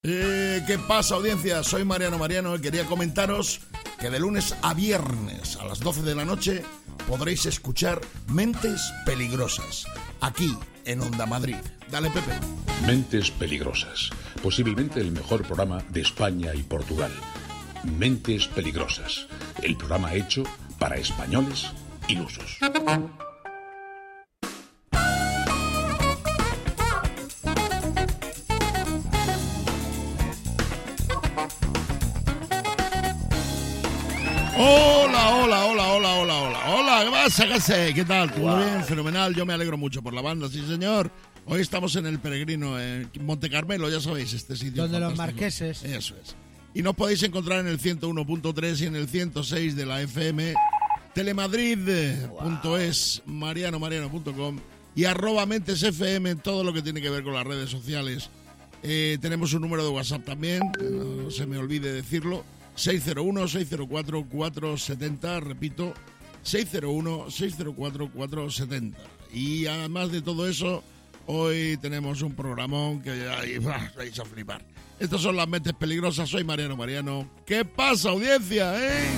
¿Qué pasa, audiencia? Soy Mariano y quería comentaros que de lunes a viernes a las 12 de la noche podréis escuchar Mentes Peligrosas, aquí en Onda Madrid. Dale, Pepe. Mentes Peligrosas, posiblemente el mejor programa de España y Portugal. Mentes Peligrosas, el programa hecho para españoles ilusos. Hola, ¿qué pasa? ¿Qué tal? ¿Todo bien? Fenomenal, yo me alegro mucho por la banda, sí señor. Hoy estamos en El Peregrino, en Monte Carmelo, ya sabéis, este sitio donde fantástico. Los marqueses. Eso es. Y nos podéis encontrar en el 101.3 y en el 106 de la FM, telemadrid.es, mariano.com y @mentesfm en todo lo que tiene que ver con las redes sociales. Tenemos un número de WhatsApp también, no se me olvide decirlo, 601-604-470, repito, 601-604-470. Y además de todo eso, hoy tenemos un programón que vais a flipar. Estas son las Mentes Peligrosas, soy Mariano. ¿Qué pasa, audiencia,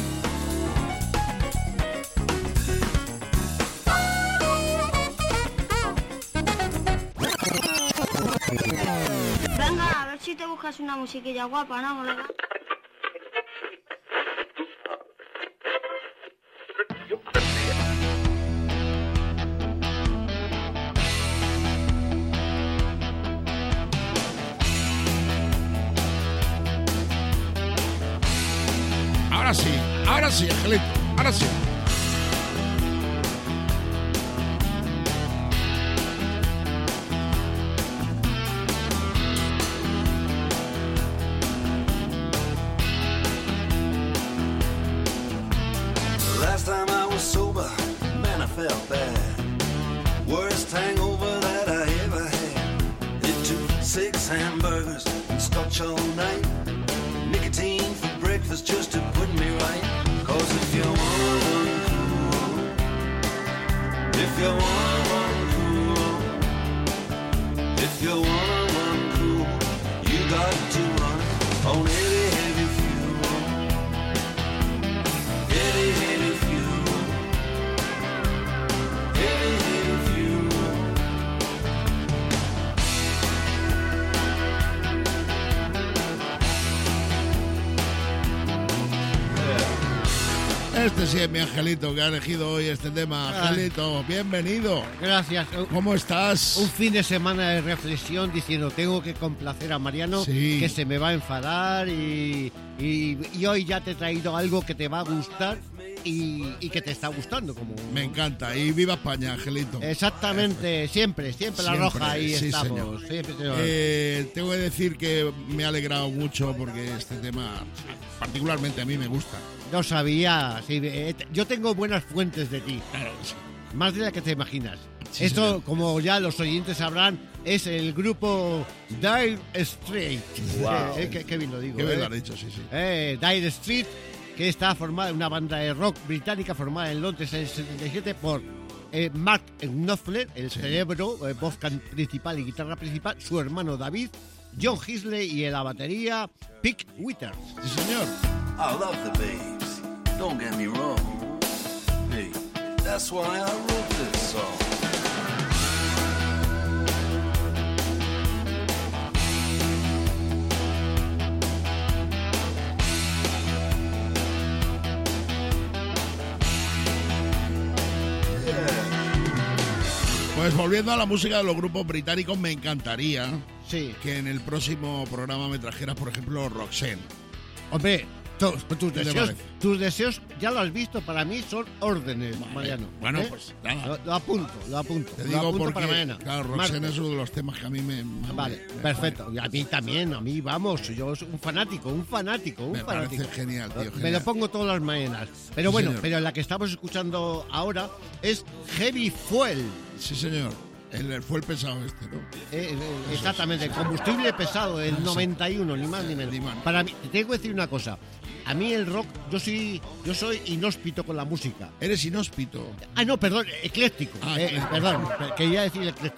Venga, a ver si te buscas una musiquilla guapa, ¿no, colega? Ahora sí, Angelito, ahora sí. Last time I was sober, man, I felt bad. Worst hangover that I ever had. It took 6 hamburgers and scotch all night. Nicotine for breakfast just to put me right. 'Cause if you want one cool, if you want one cool, if you want one cool, you got to run on heavy, heavy fuel. Heavy, heavy fuel. Heavy, heavy fuel. Este sí es mi Angelito que ha elegido hoy este tema. Angelito, bienvenido. Gracias. ¿Cómo estás? Un fin de semana de reflexión diciendo tengo que complacer a Mariano, Sí. que se me va a enfadar y hoy ya te he traído algo que te va a gustar y que te está gustando. Como Me encanta. Y viva España, Angelito. Exactamente, siempre la roja, ahí sí, estamos. señor. Siempre, señor. Tengo que decir que me ha alegrado mucho porque este tema particularmente a mí me gusta. No sabía, sí, yo tengo buenas fuentes de ti, Claro, sí. más de la que te imaginas. Sí, Esto, señor. como ya los oyentes sabrán, es el grupo Dire Straits. Wow. Qué bien lo digo. Qué bien lo has dicho, sí. Dire Straits, que está formada en una banda de rock británica formada en Londres en el 77 por Mark Knopfler, el cerebro, voz principal y guitarra principal, su hermano David, John Hisley y en la batería Pete Withers. Sí, señor. I love the babes, don't get me wrong. Hey, that's why I wrote this song. Pues volviendo a la música de los grupos británicos, me encantaría Sí. que en el próximo programa me trajeras, por ejemplo, Roxanne. Hombre, tus ¿Qué te deseos, parece? tus deseos, ya lo has visto, para mí son órdenes, Mariano. Bueno, ¿eh? pues nada. Lo apunto. Te Lo digo apunto porque, para mañana. claro, Roxanne Martes. es uno de los temas que a mí me Vale, me- perfecto. Y a mí también, vamos, yo soy un fanático. Me parece genial, tío, Me genial. lo pongo todas las mañanas. Pero Sí, bueno, señor. pero la que estamos escuchando ahora es Heavy Fuel. Sí, señor. Fue el pesado este, ¿no? Exactamente, combustible pesado del 91, ni más ni menos. Ni más. Para mí, te tengo que decir una cosa. A mí el rock, yo soy inhóspito con la música. Eres inhóspito. Ah, no, perdón, ecléctico. Ah, ecléctico. Perdón, quería decir ecléctico.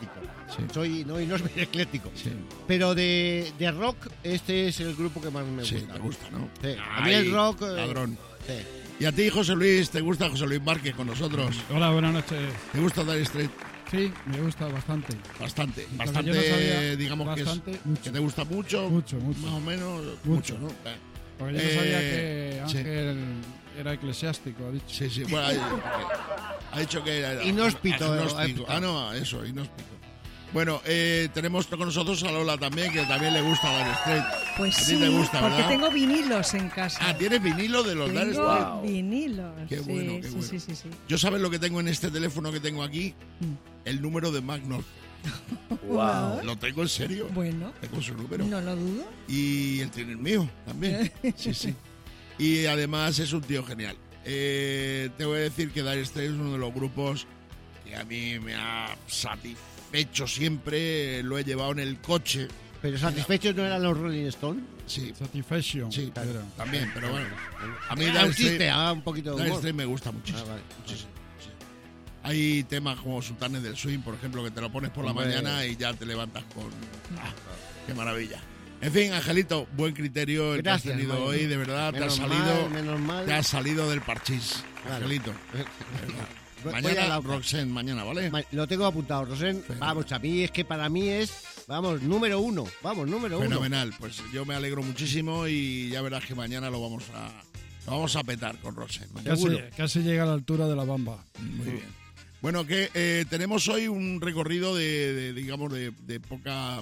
Soy no es muy ecléctico. Sí. Pero de rock, este es el grupo que más me gusta. Sí, te gusta, ¿no? Sí. A mí el rock... Ladrón. Sí. ¿Y a ti, José Luis, te gusta José Luis Márquez con nosotros? Hola, buenas noches. ¿Te gusta Dire Straits? Sí, me gusta bastante. Bastante, Porque bastante, yo no sabía- digamos bastante, que, mucho. que te gusta mucho, Mucho. más o menos, Mucho. ¿no? Porque yo no sabía que sí. Ángel era eclesiástico, ha dicho. Sí, bueno, ha dicho que era Inhóspito, agnóstico. No, eso, inhóspito. Bueno, tenemos con nosotros a Lola también, que también le gusta Dire Straits. Pues A ti sí, te gusta, porque ¿verdad? tengo vinilos en casa. Ah, ¿tienes vinilo de los Dire Tengo Straits? vinilos. Qué bueno, sí, qué sí, bueno. sí. Yo sabes lo que tengo en este teléfono que tengo aquí, el número de Magnus. Wow. Lo tengo en serio. Bueno, Tengo su número. no lo dudo. Y él tiene el mío también. Sí. Y además es un tío genial. Te voy a decir que Dire Straits es uno de los grupos que a mí me ha satisfecho siempre. Lo he llevado en el coche. Pero satisfechos no eran los Rolling Stones. Sí, Satisfaction. sí, Era. también, pero bueno. A mí Era Dire un chiste, Straits, un poquito de Dire humor. Straits me gusta muchísimo. Ah, vale. Muchísimo, sí. Hay temas como Sultanes del Swing, por ejemplo, que te lo pones por la Hombre. mañana y ya te levantas con... ¡Ah, qué maravilla! En fin, Angelito, buen criterio el Gracias, que has tenido Mario. hoy, de verdad, Menos mal. te has salido del parchís, Claro. Angelito. Voy a Mañana, la- Roxanne, mañana, ¿vale? Lo tengo apuntado, Rosén. Vamos, a mí es que para mí es, número uno. Número uno. Fenomenal, pues yo me alegro muchísimo y ya verás que mañana lo vamos a petar con Roxanne. Casi llega a la altura de la Bamba. Muy bien. Bueno, que tenemos hoy un recorrido digamos, de poca...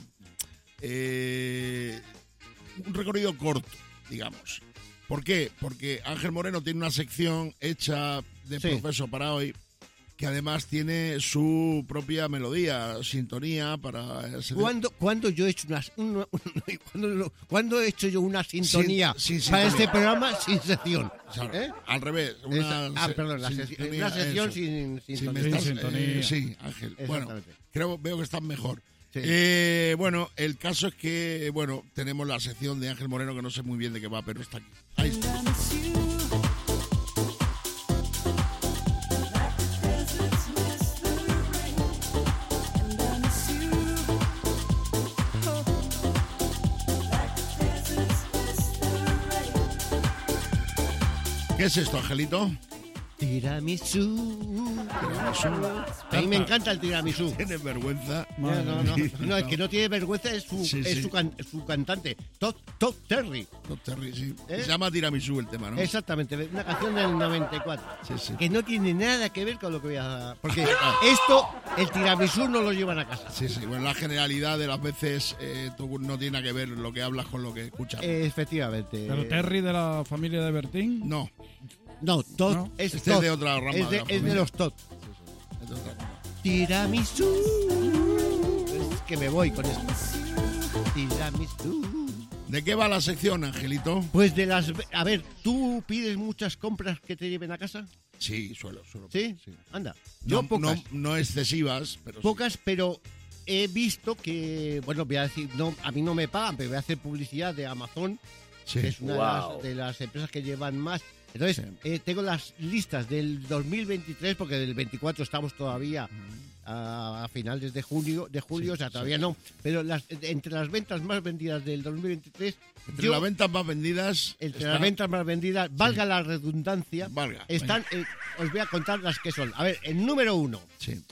un recorrido corto, digamos. ¿Por qué? Porque Ángel Moreno tiene una sección hecha de Sí. profeso para hoy, que además tiene su propia melodía, sintonía para... ¿Cuándo yo he hecho ¿cuándo he hecho yo una sintonía Sin para sintonía. este programa sin sección? Claro, ¿Eh? al revés. Perdón, una sección eso. sin Sí, sintonía. me estás- sintonía. sí, Ángel. Bueno, Exactamente. veo que estás mejor. Sí. Bueno, el caso es que, tenemos la sección de Ángel Moreno, que no sé muy bien de qué va, pero está aquí. Ahí está. ¿Qué es esto, Angelito? Tiramisú. A mí me encanta el tiramisú. ¿Tienes vergüenza? No, el que no tiene vergüenza es su cantante, Todd Terry. Todd Terry, sí. ¿Eh? Se llama Tiramisú el tema, ¿no? Exactamente, una canción del 94. Sí. Que no tiene nada que ver con lo que voy a... Porque el tiramisú no lo llevan a casa. Sí. Bueno, la generalidad de las veces tú no tiene nada que ver lo que hablas con lo que escuchas. Efectivamente. Pero Terry de la familia de Bertín. No, No, Todd ¿No? es Este es Todd. de otra rama Es de la es de familia. los Todd. es de otra rama. Tiramisú. Es que me voy con esto. Tiramisú. ¿De qué va la sección, Angelito? Pues de las... A ver, ¿tú pides muchas compras que te lleven a casa? Sí, suelo. ¿Sí? Anda. Yo No, pocas. no excesivas, pero sí. Pocas, pero he visto que... Bueno, voy a decir... No, a mí no me pagan, pero voy a hacer publicidad de Amazon, Sí. que es una de las empresas que llevan más. Entonces, tengo las listas del 2023, porque del 24 estamos todavía a finales de julio, o sea, todavía no. Pero entre las ventas más vendidas del 2023, Entre las ventas más vendidas... las ventas más vendidas, valga la redundancia, Valga, están, os voy a contar las que son. A ver, el número 1. Sí.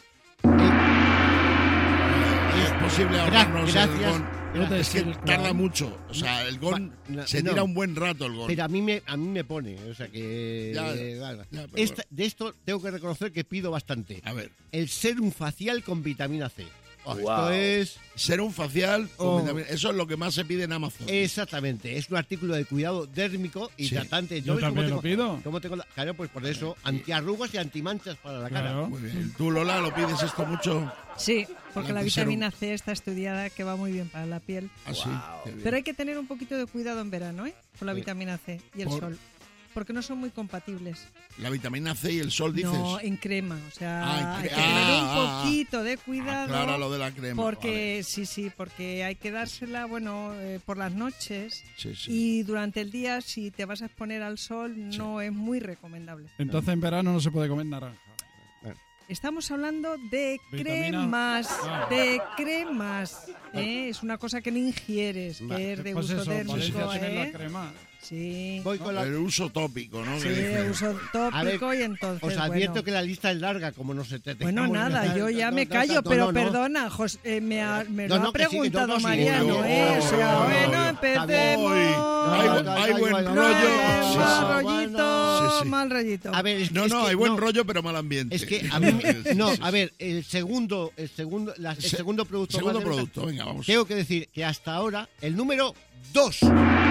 Es posible ahorrarnos el gracias. GON. Gracias. Es que tarda mucho. O sea, el GON se tira un buen rato el GON. Pero a mí me pone, o sea que... Ya, pero De esto tengo que reconocer que pido bastante. A ver, El serum facial con vitamina C. Esto es... serum facial, Oh. eso es lo que más se pide en Amazon. Exactamente, es un artículo de cuidado dérmico y Sí. tratante. Yo ¿Ves cómo también lo pido. cómo tengo claro, pues por eso, antiarrugas y antimanchas para la cara. Claro. Muy bien. ¿Tú, Lola, lo pides esto mucho? Sí, porque la Antiserum. vitamina C está estudiada que va muy bien para la piel. Así. Pero hay que tener un poquito de cuidado en verano, ¿eh? Con la vitamina C y el ¿Por? sol. Porque no son muy compatibles. La vitamina C y el sol, dices. No, en crema. O sea, Ah, en hay que cre- tener ah, un poquito de cuidado. Aclara lo de la crema. Porque, sí, porque hay que dársela, por las noches. Sí. Y durante el día, si te vas a exponer al sol, no es muy recomendable. Entonces en verano no se puede comer naranja. Estamos hablando de Vitaminas. cremas. Es una cosa que no ingieres, que es de Pues uso eso, térmico. Valencia tiene la crema. Sí. Voy con la... El uso tópico, ¿no? Sí, Que dice. de uso A ver, tópico y entonces, Os advierto bueno. que la lista es larga, como nos Bueno, nada, yo ya me callo, pero perdona, me lo ha preguntado Mariano, o sea, bueno, empecemos. Hay buen rollo. Mal Sí, sí. mal rollito. A ver, es que, No, es no, que hay buen no, rollo, pero mal ambiente. Es que a mí no, a ver, el segundo producto. Segundo más producto, venga, vamos. Tengo que decir que hasta ahora el número 2.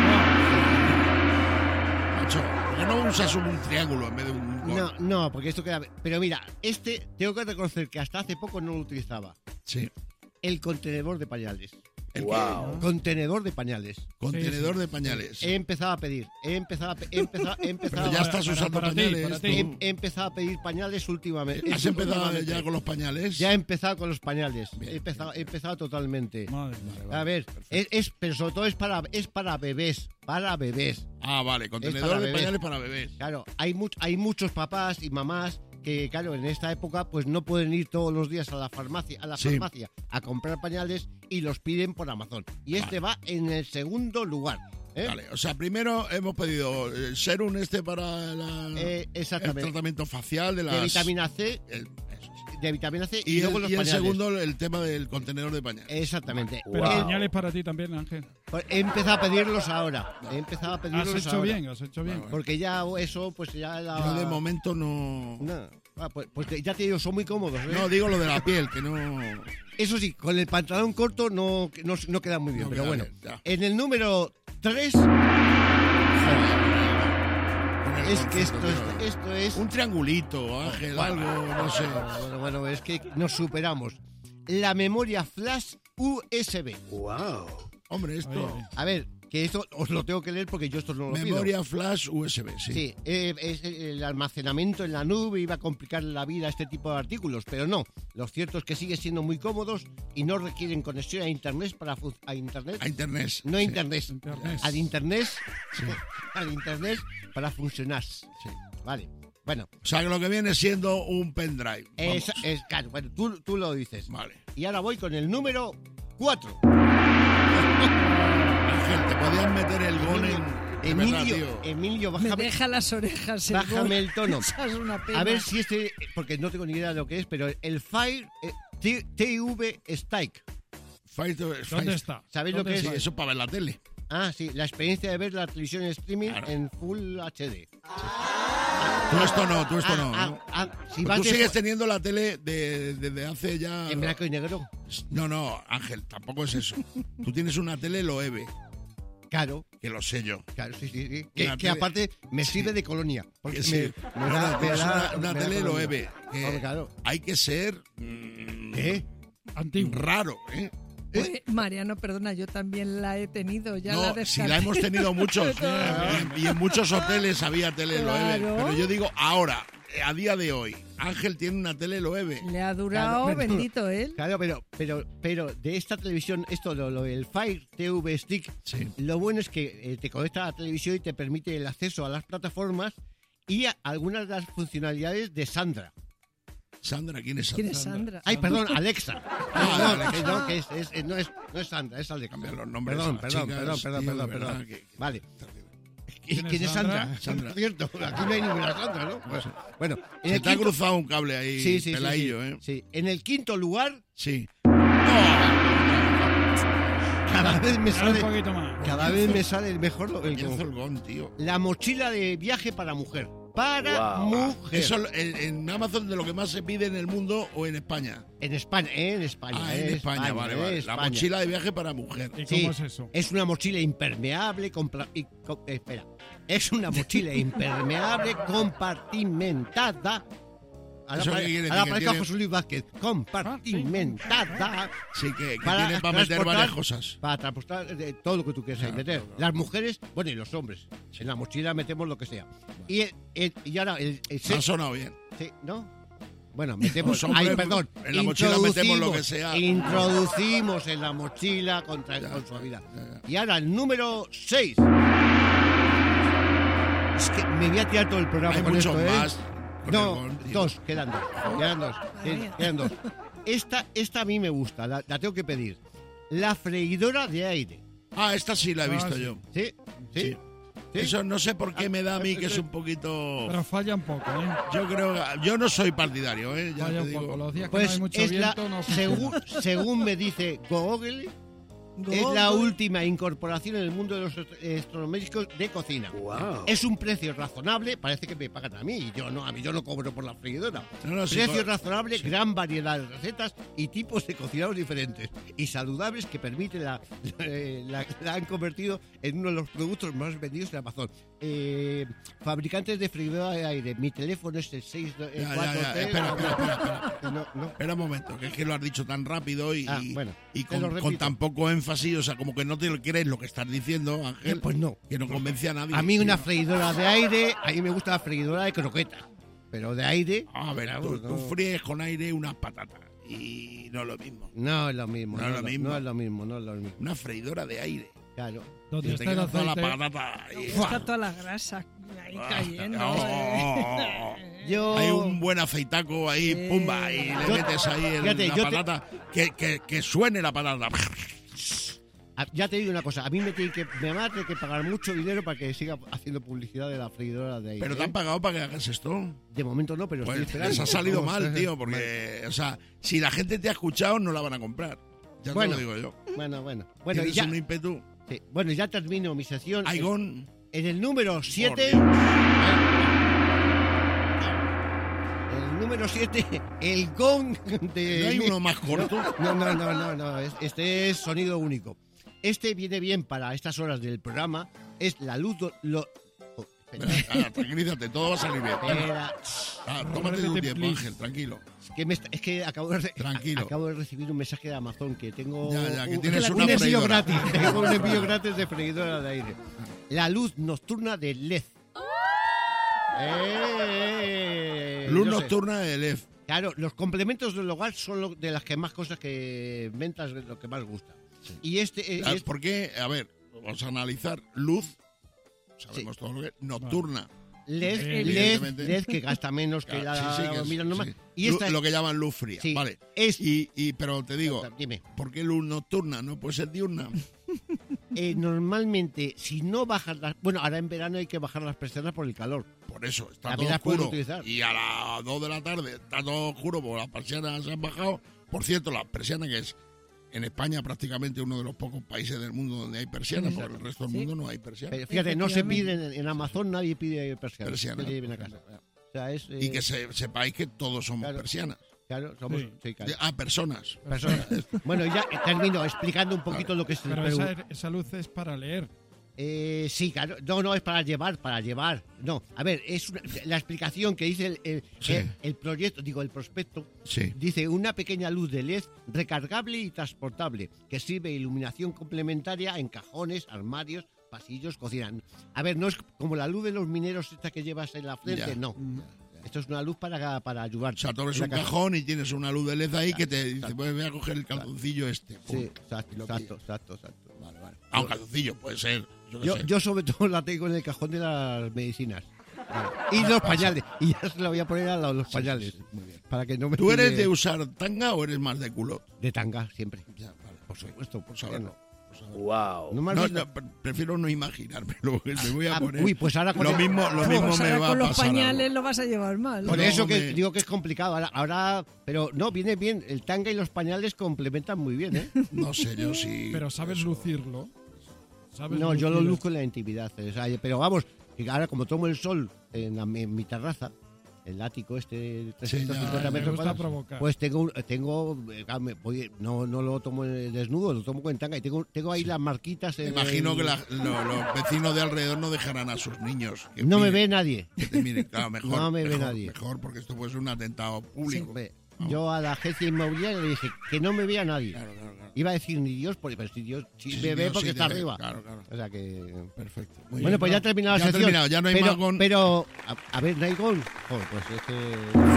Macho, ¿por qué no usas un triángulo en vez de un gol? No, porque esto queda. Pero mira, tengo que reconocer que hasta hace poco no lo utilizaba. Sí. El contenedor de pañales. Contenedor de pañales. Contenedor de pañales. He empezado a pedir. Pero ya estás usando para ti, pañales. para ti. tú. He empezado a pedir pañales últimamente. ¿Has empezado ya con los pañales? Ya he empezado con los pañales. Bien. He empezado totalmente. Madre mía. A ver, pero sobre todo es para bebés. Para bebés. Ah, vale, Es contenedor para de bebés. pañales para bebés. Claro, hay muchos papás y mamás que, claro, en esta época pues no pueden ir todos los días a la farmacia Sí. a comprar pañales y los piden por Amazon. Y este va en el segundo lugar. ¿eh? Vale, o sea, primero hemos pedido el serum para el Exactamente. tratamiento facial de las... De vitamina C, eso sí. de vitamina C y, Y, luego el, los y el pañales. segundo, el tema del contenedor de pañales. Exactamente. Pero pañales para ti también, Ángel. He empezado a pedirlos ahora. Has hecho bien, has hecho bien. Porque ya eso, pues ya la... Yo de momento no... No. Pues ya te digo, son muy cómodos. ¿eh? No, digo lo de la piel, que no... Eso sí, con el pantalón corto no queda muy bien, No pero queda bueno. bien, ya. En el número 3... Es que esto es... Un triangulito, Ángel, algo, no sé. Bueno, es que nos superamos. La memoria flash USB. Hombre, esto... Oye, A ver, que esto os lo tengo que leer porque yo esto no lo pido. Memoria flash USB, sí. Sí, el almacenamiento en la nube iba a complicar la vida a este tipo de artículos, pero no. Lo cierto es que sigue siendo muy cómodos y no requieren conexión a internet A internet. No a sí. internet. Internet. Al internet. Al internet para funcionar. Sí. Vale. Bueno, O sea, que lo que viene siendo un pendrive. Vamos. claro, bueno, tú lo dices. Vale. Y ahora voy con el número 4. Ángel, te podías meter el gol en... de verdad, tío. Emilio, Me bájame, deja las orejas. bájame el tono. Esa es una pena. A ver si porque no tengo ni idea de lo que es, pero el Fire TV Stick. ¿Dónde está? ¿Sabéis lo ¿Dónde que Sí, es? eso para ver la tele. Ah, sí, la experiencia de ver la televisión en streaming Claro. en Full HD. Tú esto no, tú esto no. ¿no? Si Pues vas tú de- sigues teniendo la tele desde hace ya... en blanco y negro. No, Ángel, tampoco es eso. Tú tienes una tele Loewe, Claro, que lo sé yo. claro, sí. Una Que tele- aparte me sirve de colonia. Porque Que sí. me da, Tienes me da una tele colonia. Loewe. que Hombre, claro. hay que ser Antiguo. raro, ¿eh? Pues, Mariano, perdona, yo también la he tenido, ya la No, si descarté. la hemos tenido muchos. y en muchos hoteles había tele Loewe. Claro. Pero yo digo ahora, a día de hoy, Ángel tiene una tele Loewe. Le ha durado, Claro, pero- bendito él. Claro, pero de esta televisión, el Fire TV Stick, Sí. lo bueno es que te conecta a la televisión y te permite el acceso a las plataformas y a algunas de las funcionalidades de Sandra. Sandra, ¿quién es Sandra? ¿Quién es Sandra? Ay, perdón, Alexa. Ah, Perdón, Alexa. no, no es Sandra, es Alexa. Cambiar los nombres Perdón, a las perdón, chicas, perdón, tío, de perdón. verdad, que- Vale. ¿Quién ¿Quién es es Sandra? Sandra? Sandra. Cierto, aquí no hay ninguna Sandra, ¿no? Bueno, en Se el te ha quinto... cruzado un cable ahí, Sí, sí, peladillo, sí, ¿eh? sí. En el quinto lugar, Sí. cada vez me Dale un sale... poquito más. Cada vez me sale el mejor... Qué zolgón, tío. La mochila de viaje para mujer. Para mujer. Eso en Amazon de lo que más se pide en el mundo o en España. En España, en España. Ah, en España, vale. La España. mochila de viaje para mujer. ¿Y Sí, cómo es eso? es una mochila impermeable. Espera. Es una mochila impermeable compartimentada. ¿Eso qué quiere decir? Ahora ¿Que aparezca tiene- José Luis Vázquez. Compartimentada. Sí, que tiene para meter transportar- varias cosas. Para transportar todo lo que tú quieras ahí meter. Las mujeres, bueno, y los hombres. En la mochila metemos lo que sea. Y ahora el Me ha sonado bien. sí, ¿no? Bueno, metemos... Los hombres, Ay, perdón. en la mochila metemos lo que Introducimos- sea. Introducimos en la mochila con suavidad. Y ahora el número 6. Es que me voy a tirar todo el programa Hay con muchos esto, ¿eh? más. No, dos, quedan dos. Esta a mí me gusta, la tengo que pedir. La freidora de aire. Ah, esta sí la he visto yo. ¿Sí? Eso no sé por qué me da a mí que es un poquito... Pero falla un poco, ¿eh? Yo no soy partidario, ya falla te un digo. poco. Los días que Pues no hay mucho viento no funciona. según me dice Google, es la última incorporación en el mundo de los electrodomésticos de cocina. Wow. Es un precio razonable, parece que me pagan a mí, y yo no cobro por la freidora. Precio razonable, gran variedad de recetas y tipos de cocinados diferentes y saludables que permiten la han convertido en uno de los productos más vendidos en Amazon. Fabricantes de freidora de aire, mi teléfono es el 643. Espera. No. Espera un momento, que es que lo has dicho tan rápido y te lo con repito. tan poco énfasis, o sea, como que no te lo crees lo que estás diciendo, Ángel. Pues no. Que no convence a nadie. A mí una freidora de aire, a mí me gusta la freidora de croquetas, pero de aire... A ver, tú fríes con aire unas patatas y no es lo mismo. No es lo mismo. No es lo mismo. Una freidora de aire. Claro. Donde te está el queda toda la aceite. patata ahí. Está toda la grasa ahí cayendo. Hay un buen aceitaco ahí, pumba, y le metes ahí la patata, que suene la patata. Ya te digo una cosa, a mí me van a tener que pagar mucho dinero para que siga haciendo publicidad de la freidora de aire. ¿Pero te han pagado para que hagas esto? De momento no, pero estoy esperando. Les ha salido mal, tío, porque, o sea, si la gente te ha escuchado, no la van a comprar. Ya te lo digo yo. Bueno. ¿Tienes ya, un ímpetu? Sí. Bueno, ya termino mi sección. Aigón. En el número 7... El número 7, el gong de... ¿No hay uno más corto? No. Este es sonido único. Este viene bien para estas horas del programa. Es la luz... Tranquilízate, todo va a salir bien. Tómate un tiempo, Ángel, tranquilo. Es que acabo de recibir un mensaje de Amazon que tengo que tienes un envío gratis. Tengo un envío gratis de freidora de aire. La luz nocturna de LED. Luz nocturna de LED. Claro, los complementos del hogar son de las que más cosas que ventas, lo que más gusta. Sí. Y ¿Por qué? A ver, vamos a analizar luz. Sabemos todo lo que es nocturna. LED que gasta menos que la mira normal. Sí. Y esta lo que llaman luz fría, sí, vale. Pero te digo, dime. ¿Por qué luz nocturna? ¿No puede ser diurna? Normalmente, si no bajas las... Bueno, ahora en verano hay que bajar las persianas por el calor. Por eso, está todo oscuro. Y a las 2 de la tarde está todo oscuro porque las persianas se han bajado. Por cierto, la persiana que es en España prácticamente uno de los pocos países del mundo donde hay persianas, porque el resto del mundo no hay persianas. Pero fíjate, no se pide en Amazon, nadie pide persianas. Que lleven a casa. O sea, y que sepáis que todos somos persianas. Claro, somos... Sí, claro. Personas. Bueno, ya termino explicando un poquito lo que es el Perú. Pero esa luz es para leer. Sí, claro. No, es para llevar. No, a ver, es la explicación que dice el proyecto, el prospecto. Sí. Dice una pequeña luz de LED recargable y transportable que sirve de iluminación complementaria en cajones, armarios, pasillos, cocina. A ver, no es como la luz de los mineros esta que llevas en la frente, no. Esto es una luz para ayudar. O sea, tú eres un cajón y tienes una luz de LED ahí que te dice, pues voy a coger el calzoncillo este. Sí, exacto. Vale. Un calzoncillo puede ser. Yo sobre todo la tengo en el cajón de las medicinas. Y los pañales. Y ya se la voy a poner al lado de los pañales. Sí, muy bien. Para que no me ¿Tú eres de usar tanga o eres más de culo? De tanga, siempre. Ya, vale. Por supuesto, por saberlo. Wow. Prefiero no imaginármelo. Me voy a poner. Uy, pues ahora con lo mismo me va a pasar. Con los pañales algo. Lo vas a llevar mal. Por eso que digo que es complicado. Ahora, pero no, viene bien. El tanga y los pañales complementan muy bien, ¿eh? No sé, yo sí. Pero ¿sabes lucirlo? No, yo lo luzco en la intimidad. O sea, pero vamos, que ahora como tomo el sol en mi terraza, el ático de 350 metros cuadrados, pues no lo tomo desnudo, lo tomo con tanga y tengo ahí las marquitas. Imagino que los vecinos de alrededor no dejarán a sus niños. No me ve nadie. Que te miren, claro, mejor. No me ve nadie. Mejor, porque esto puede ser un atentado público. Sí, yo a la agencia inmobiliaria le dije que no me vea nadie. Claro. Iba a decir ni Dios, pero si Dios me ve porque está arriba. Claro. O sea que... Perfecto. Muy bien, pues ya ha terminado la sección. Ya no hay más gol. Pero, a ver, ¿no hay gol? Joder, pues es que...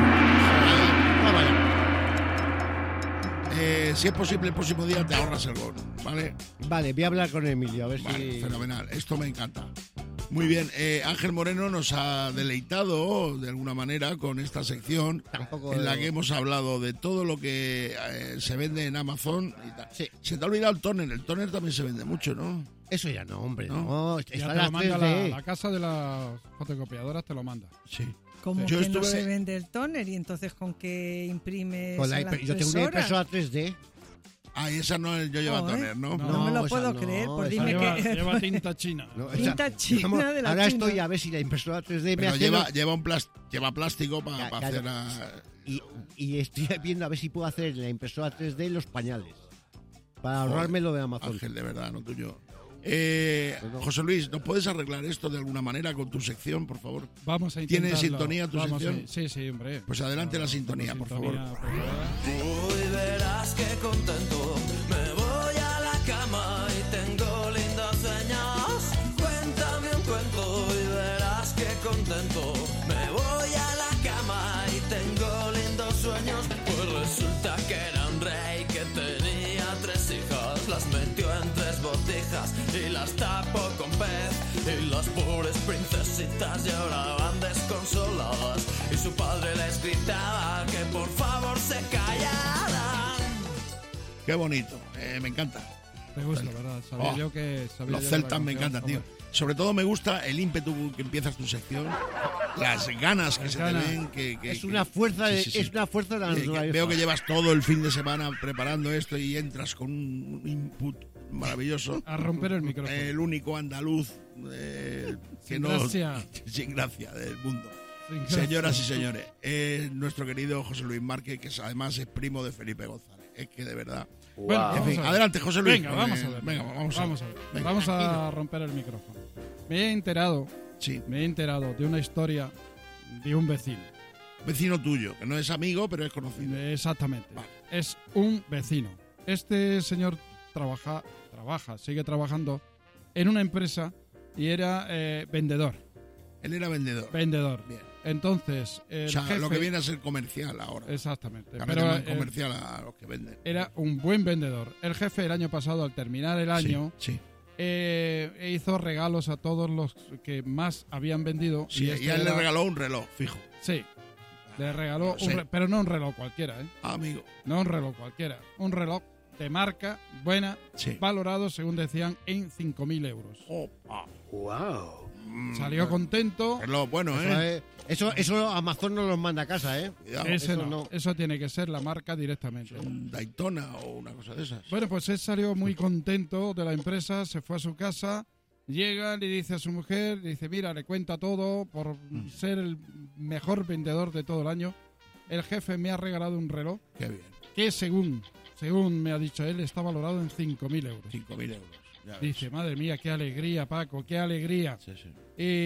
Si es posible, el próximo día te ahorras el gol, ¿vale? Vale, voy a hablar con Emilio, a ver si... Fenomenal, esto me encanta. Muy bien, Ángel Moreno nos ha deleitado de alguna manera con esta sección en la que hemos hablado de todo lo que se vende en Amazon y tal. Sí. Se te ha olvidado el toner también se vende mucho, ¿no? Eso ya no, hombre, ¿No? no. Ya Está te lo la manda 3D. la casa de las fotocopiadoras, te lo manda. Sí. Como Yo que no estuve- se vende el tóner y entonces con qué imprimes Con la en la yo tengo una impresora 3D. Ah, y esa no es yo llevo a toner, ¿no? No me lo esa puedo no, creer, pues esa dime Lleva, que... lleva tinta china. No, Tinta china vamos, de la ahora China. estoy a ver si la impresora 3D me Pero hace lleva plástico para Claro. hacer la... y estoy viendo a ver si puedo hacer en la impresora 3D los pañales. Para ahorrarme lo de Amazon. Ángel, de verdad, no tuyo. José Luis, ¿nos puedes arreglar esto de alguna manera con tu sección, por favor? Vamos a ¿Tiene intentarlo. sintonía tu Vamos sección? Sí, hombre. Pues adelante la sintonía, por favor. Hoy verás que contento me voy a la cama y tengo lindos sueños. Cuéntame un cuento y verás que contento me voy a la cama y tengo lindos sueños. Pues resulta que era un rey que tenía 3 hijas, las metió en 3 botijas y las tapó con pez. Y las pobres princesitas lloraban desconsoladas y su padre les gritaba que por favor se callaran. Qué bonito, me encanta. Me gusta, ¿verdad? Sabía yo que... sabía Los yo celtas la me canción, encantan, tío. hombre. Sobre todo me gusta el ímpetu que empiezas tu sección, las ganas que Las se ganas. te ven. Que Es una fuerza de, sí, sí. es una fuerza de la Que naturaleza. veo que llevas todo el fin de semana preparando esto y entras con un input maravilloso. A romper el micrófono. El único andaluz que Sin no gracia. sin gracia del mundo. Sin gracia. Señoras y señores, nuestro querido José Luis Márquez, que además es primo de Felipe González. Es que de verdad. Bueno, En vamos fin, a ver. adelante, José Luis. Venga, vamos a ver. Venga, vamos a ver. Venga. Vamos a romper el micrófono. Me he enterado de una historia de un vecino. Vecino tuyo, que no es amigo, pero es conocido. Exactamente. Vale. Es un vecino. Este señor sigue trabajando en una empresa y era vendedor. Él era vendedor. Bien. Entonces, el O sea, jefe, lo que viene a ser comercial ahora. Exactamente. Ahora Pero llaman comercial a los que venden. era un buen vendedor. El jefe el año pasado, al terminar el año, Sí. hizo regalos a todos los que más habían vendido. Sí, este y a él le era- regaló un reloj, fijo. Sí. Le regaló Sí. pero no un reloj cualquiera, ¿eh? Ah, amigo. No un reloj cualquiera. Un reloj de marca buena, Sí. valorado, según decían, en 5.000 euros. Opa. ¡Wow! Salió contento. Reloj bueno, Eso Amazon no los manda a casa, ¿eh? Cuidado. Ese eso no. no. Eso tiene que ser la marca directamente. Un Daytona o una cosa de esas. Bueno, pues él salió muy contento de la empresa, se fue a su casa, llega, le dice a su mujer, le dice, mira, le cuenta todo por ser el mejor vendedor de todo el año. El jefe me ha regalado un reloj Qué bien. que según me ha dicho él, está valorado en 5.000 euros. 5.000 euros. Ya ves. Dice, madre mía, qué alegría, Paco, qué alegría. Sí, sí.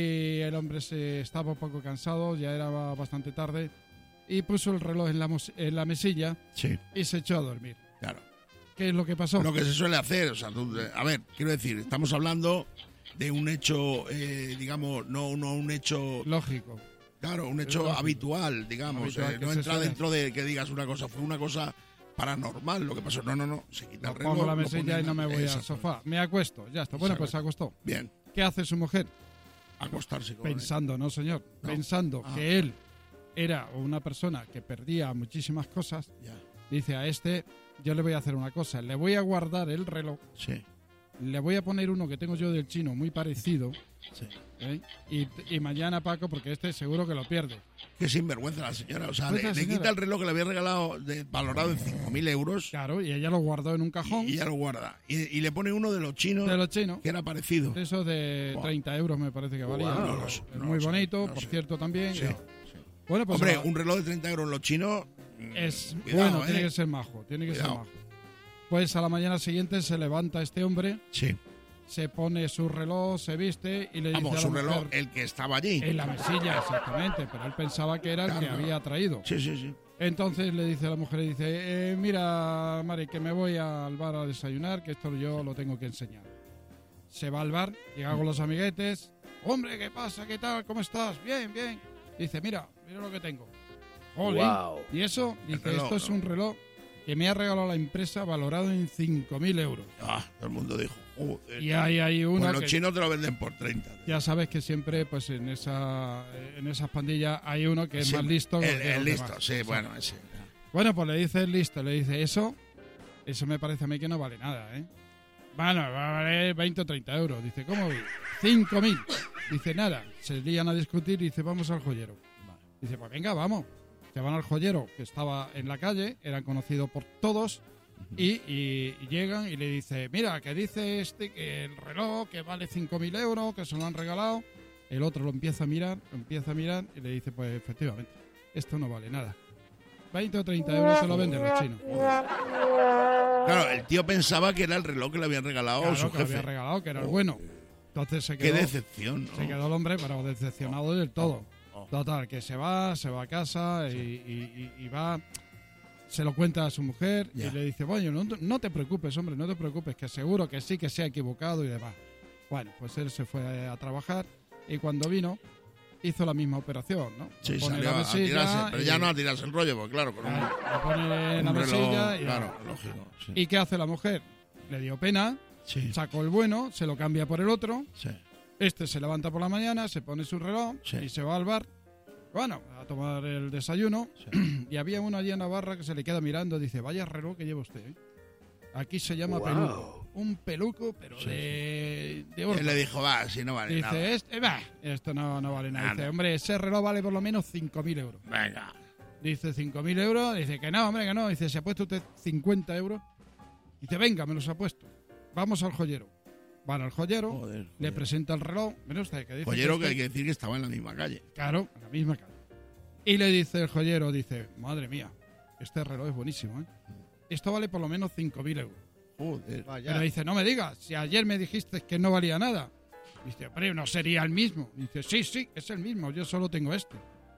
Y el hombre se estaba un poco cansado, ya era bastante tarde, y puso el reloj en la mesilla Sí, y se echó a dormir. claro. ¿Qué es lo que pasó? Lo que se suele hacer, o sea, a ver, quiero decir, estamos hablando de un hecho, digamos, no un hecho, Lógico. claro, un hecho lógico. habitual, digamos, Habitual, que no se entra suele. dentro de que digas una cosa, fue una cosa paranormal lo que pasó. No, se quita Lo el reloj. pongo la lo mesilla pone y no me voy al Exacto. sofá. Me acuesto, ya está. Bueno, pues se acostó. Bien, ¿Qué hace su mujer? acostarse con él. Pensando, no señor, No. pensando Ah. que él era una persona que perdía muchísimas cosas, Ya, dice a este, yo le voy a hacer una cosa, le voy a guardar el reloj, sí, le voy a poner uno que tengo yo del chino muy parecido, sí. ¿eh? y mañana Paco, porque este seguro que lo pierde. Qué sinvergüenza la señora, o sea, Pues la le señora. quita el reloj que le había regalado valorado en 5.000 euros Claro, y ella lo guardó en un cajón y ya lo guarda. Y le pone uno de los chinos de los chinos. que era parecido. De esos de Buah. 30 euros me parece que valía. No lo sé, Es no muy lo sé, bonito, no lo por sé. cierto, también. Sí. Bueno, pues Hombre, ahora un reloj de 30 euros en los chinos. es cuidado, bueno, tiene que ser majo, Cuidado. Pues a la mañana siguiente se levanta este hombre, Sí. se pone su reloj, se viste y le dice Vamos, a su la reloj, mujer, el que estaba allí. en la mesilla, exactamente, pero él pensaba que era el que Claro. había traído. Sí. Entonces le dice a la mujer, dice, mira, Mari, que me voy al bar a desayunar, que esto yo lo tengo que enseñar. Se va al bar, llega con los amiguetes, hombre, ¿qué pasa? ¿Qué tal? ¿Cómo estás? Bien. Dice, mira lo que tengo. Jolín. Wow. Y eso, dice, reloj, esto es ¿no? un reloj que me ha regalado la empresa valorado en 5.000 euros. Ah, todo el mundo dijo. Y hay uno pues los que chinos te lo venden por 30. Ya sabes que siempre, pues en esas pandillas hay uno que es más listo. El listo, sí, bueno, sí. Bueno, pues le dice el listo, le dice eso me parece a mí que no vale nada, ¿eh? Bueno, va a valer 20 o 30 euros. Dice, ¿cómo? 5.000. Dice, nada. Se lían a discutir y dice, vamos al joyero. Dice, pues venga, vamos. Se van al joyero, que estaba en la calle, eran conocidos por todos, y llegan y le dice, mira, que dice que el reloj que vale 5.000 euros, que se lo han regalado. El otro lo empieza a mirar y le dice, pues efectivamente, esto no vale nada. 20 o 30 euros se lo venden los chinos. Claro, el tío pensaba que era el reloj que le habían regalado su jefe. Que le había regalado, que era el bueno. Entonces se quedó, qué decepción, ¿no? Se quedó el hombre, pero decepcionado del todo. Total, que se va a casa y va, se lo cuenta a su mujer y le dice, bueno, no te preocupes, hombre, no te preocupes, que seguro que sí que se ha equivocado y demás. Bueno, pues él se fue a trabajar y cuando vino hizo la misma operación, ¿no? Sí, salió a tirarse, pero ya no a tirarse el rollo, porque claro, con lo pone en la mesilla y claro, lógico. Sí. ¿Y qué hace la mujer? Le dio pena, sacó el bueno, se lo cambia por el otro. Sí. Este se levanta por la mañana, se pone su reloj y se va al bar, bueno, a tomar el desayuno. Y había uno allí en la barra que se le queda mirando y dice, vaya reloj que lleva usted, ¿eh? Aquí se llama peluco. Un peluco, pero de oro. Él le dijo, va, si no vale nada. Dice, esto no vale nada. Dice, hombre, ese reloj vale por lo menos 5.000 euros. Venga. Dice, 5.000 euros. Dice, que no, hombre, que no. Dice, ¿se ha puesto usted 50 euros? Dice, venga, me los ha puesto. Vamos al joyero. Van al joyero, le presenta el reloj. Mira usted, que dice joyero que hay que decir que estaba en la misma calle. Claro, en la misma calle. Y le dice el joyero, dice, madre mía, este reloj es buenísimo, ¿eh? Esto vale por lo menos 5.000 euros. Joder. Pero dice, no me digas, si ayer me dijiste que no valía nada. Dice, hombre, no sería el mismo. Dice, sí, es el mismo, yo solo tengo este.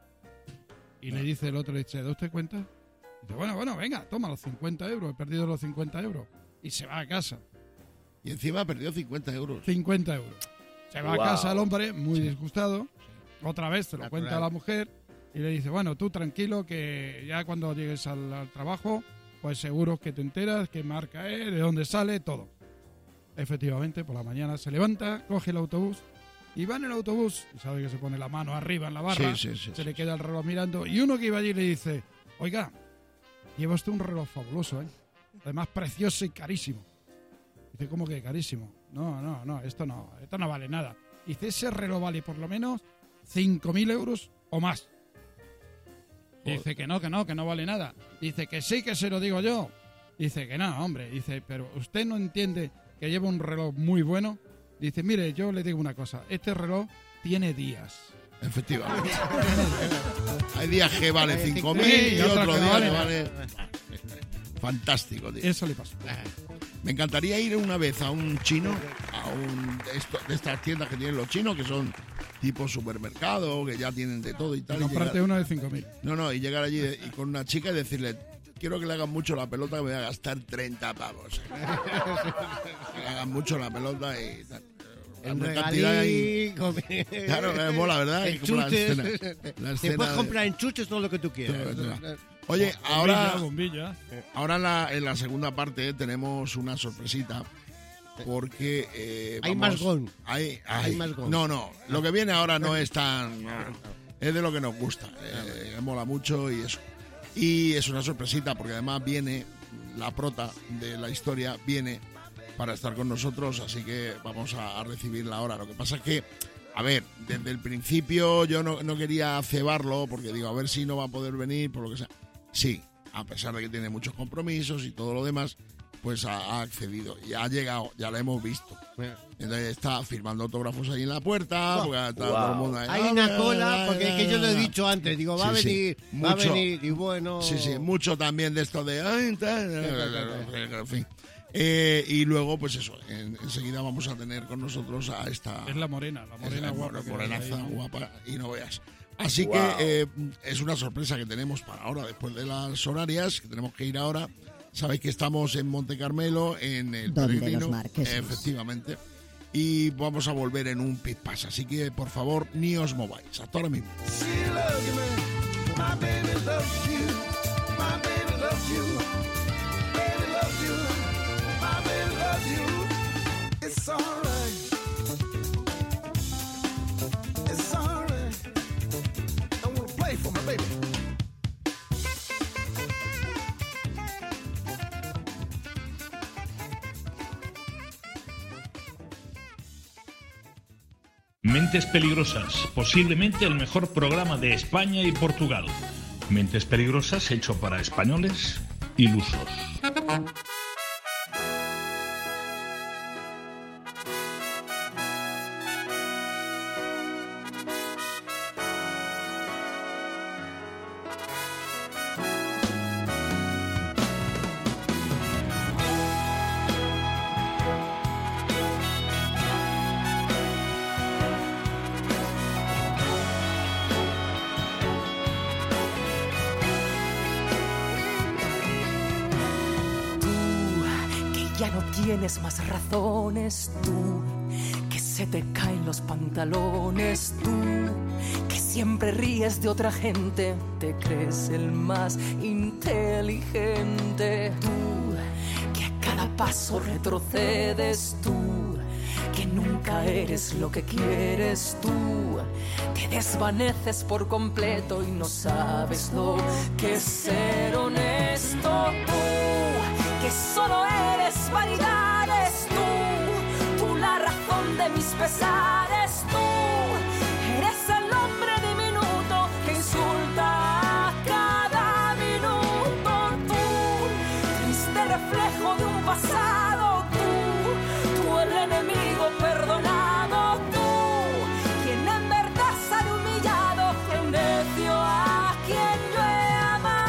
Y le dice el otro, le dice, ¿da usted cuenta? Dice, bueno, venga, toma los 50 euros, he perdido los 50 euros. Y se va a casa. Y encima perdió 50 euros. 50 euros. Se va a casa el hombre, muy disgustado. Otra vez se lo cuenta a la mujer y le dice, bueno, tú tranquilo, que ya cuando llegues al trabajo, pues seguro que te enteras qué marca es, de dónde sale, todo. Efectivamente, por la mañana se levanta, coge el autobús y va en el autobús, y sabe que se pone la mano arriba en la barra, se le queda el reloj mirando, y uno que iba allí le dice, oiga, lleva usted un reloj fabuloso, ¿eh? Además precioso y carísimo. Dice, ¿cómo que carísimo? No, esto no vale nada. Dice, ese reloj vale por lo menos 5.000 euros o más. Dice que no vale nada. Dice que sí, que se lo digo yo. Dice que no, hombre. Dice, pero usted no entiende que lleva un reloj muy bueno. Dice, mire, yo le digo una cosa. Este reloj tiene días. Efectivamente. Hay días que vale 5.000 y otros días que vale... Fantástico, tío. Eso le pasó. Me encantaría ir una vez a un chino, de estas tiendas que tienen los chinos, que son tipo supermercado, que ya tienen de todo y tal. Comprarte uno de 5.000. No, y llegar allí y con una chica y decirle, quiero que le hagan mucho la pelota, que me voy a gastar 30 pavos. Que le hagan mucho la pelota y tal. En regalí, claro, me mola, ¿verdad? Enchuches. Te puedes comprar enchuches todo lo que tú quieras. Oye, bombilla. Ahora en la segunda parte tenemos una sorpresita porque hay más gol. Hay más gol. No, lo que viene ahora no es tan... es de lo que nos gusta, mola mucho y eso. Y es una sorpresita porque además viene la prota de la historia, viene para estar con nosotros, así que vamos a recibirla ahora. Lo que pasa es que, a ver, desde el principio yo no quería cebarlo porque digo, a ver si no va a poder venir, por lo que sea. Sí, a pesar de que tiene muchos compromisos y todo lo demás, pues ha accedido y ha llegado, ya la hemos visto. Entonces está firmando autógrafos ahí en la puerta. Porque está todo el mundo ahí. Hay una cola, porque es que yo lo he dicho antes, digo, va a venir, y bueno... Sí, mucho también de esto de... en fin. Y luego, pues eso, enseguida vamos a tener con nosotros a esta... Es la morena guapa. Morenaza guapa, y no veas. Así que es una sorpresa que tenemos para ahora, después de las horarias, que tenemos que ir ahora. Sabéis que estamos en Monte Carmelo, en el Peregrino, efectivamente, y vamos a volver en un pit pass. Así que, por favor, ni os mováis. Hasta ahora mismo. Mentes Peligrosas, posiblemente el mejor programa de España y Portugal. Mentes Peligrosas hecho para españoles ilusos. Tienes más razones, tú, que se te caen los pantalones, tú, que siempre ríes de otra gente, te crees el más inteligente, tú, que a cada paso retrocedes, tú, que nunca eres lo que quieres, tú, te desvaneces por completo y no sabes lo que es ser honesto, tú, que solo eres vanidades, tú la razón de mis pesares, tú eres el hombre diminuto que insulta a cada minuto, tú, triste reflejo de un pasado, tú el enemigo perdonado, tú, quien en verdad sale humillado, el necio a quien yo he amado.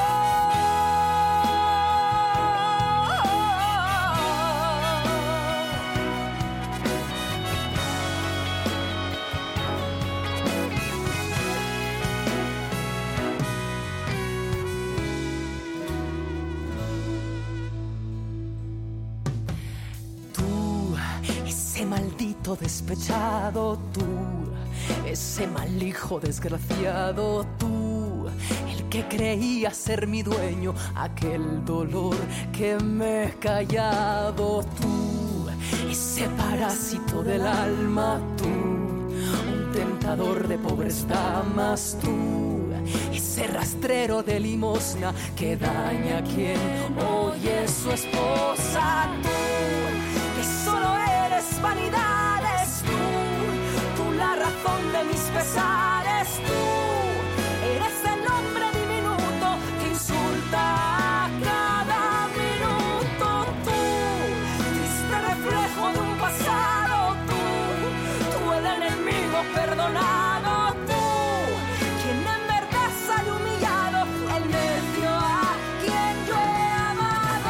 Maldito despechado, tú, ese mal hijo desgraciado, tú, el que creía ser mi dueño, aquel dolor que me he callado, tú, ese parásito del alma, tú, un tentador de pobres damas, tú, ese rastrero de limosna que daña a quien oye su esposa, tú, que solo eres vanidades, tú la razón de mis pesares, tú eres el hombre diminuto que insulta a cada minuto, tú, triste reflejo de un pasado, tú el enemigo perdonado, tú, quien en verdad sale humillado, el necio a quien yo he amado.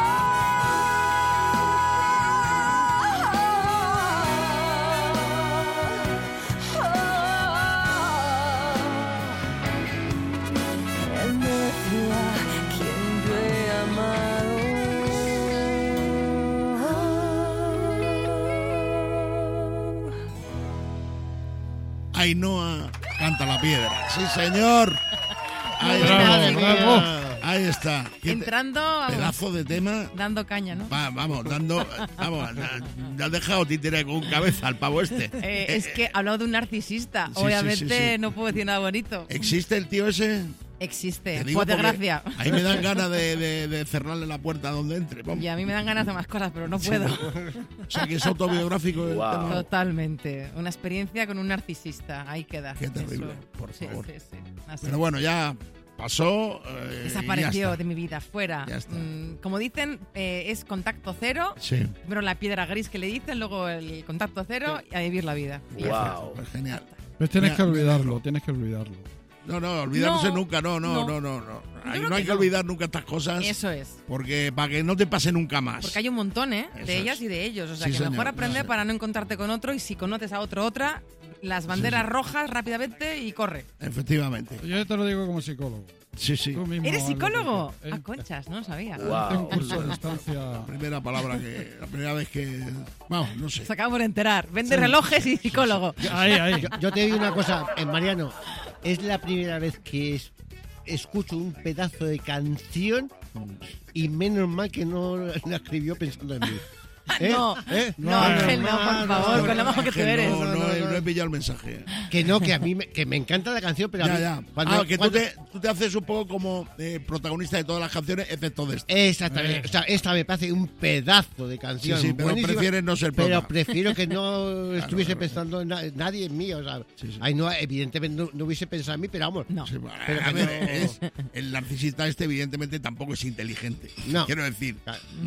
Ainhoa canta la piedra. Sí, señor. Ahí Bravo. Ahí está. Entrando, pedazo de tema. dando caña, ¿no? Vamos, le has dejado títere con cabeza al pavo este. Es que ha hablado de un narcisista. Sí, Obviamente sí. no puedo decir nada bonito. ¿Existe el tío ese? Existe, Te digo por desgracia. Ahí me dan ganas de cerrarle la puerta donde entre. Vamos. Y a mí me dan ganas de más cosas, pero no puedo. O sea, que es autobiográfico. El tema. Totalmente. Una experiencia con un narcisista. Ahí queda. Qué terrible, Eso. por favor. Sí. Así. Pero bueno, ya pasó. Desapareció de mi vida, fuera. Ya está. Como dicen, es contacto cero. Sí. Primero la piedra gris que le dicen, luego el contacto cero y a vivir la vida. Wow. Pues genial. Pues tienes Mira, que olvidarlo, tienes que olvidarlo. No, olvidarse No, nunca, no. No hay que olvidar nunca estas cosas. Eso es. Porque para que no te pase nunca más. Porque hay un montón, Eso de ellas es. y de ellos. O sea, Sí, que señor, mejor aprender sí. para no encontrarte con otro y si conoces a otra, las banderas rojas rápidamente y corre. Efectivamente. Yo te lo digo como psicólogo. Sí. Tú mismo ¿Eres psicólogo? ¿eh? A conchas, no lo sabía. Hice un curso de estancia. La primera vez que... Vamos, no sé. Se acaba por enterar. Vende relojes y psicólogo. Ahí. Yo te digo una cosa, Mariano. Es la primera vez que escucho un pedazo de canción y menos mal que no la escribió pensando en mí. No, Ángel, no, por favor, con lo bajo que tú eres. No he pillado el mensaje. Que a mí que me encanta la canción, pero ya. Tú te haces un poco como protagonista de todas las canciones, excepto de esta. Exactamente. O sea, esta me parece un pedazo de canción. Sí, pero prefieres no ser prota. Pero prefiero que no estuviese pensando en nadie en mí. O sea, Ainhoa, evidentemente no hubiese pensado en mí, pero vamos. No. Sí, a ver, el narcisista evidentemente tampoco es inteligente. No. Quiero decir,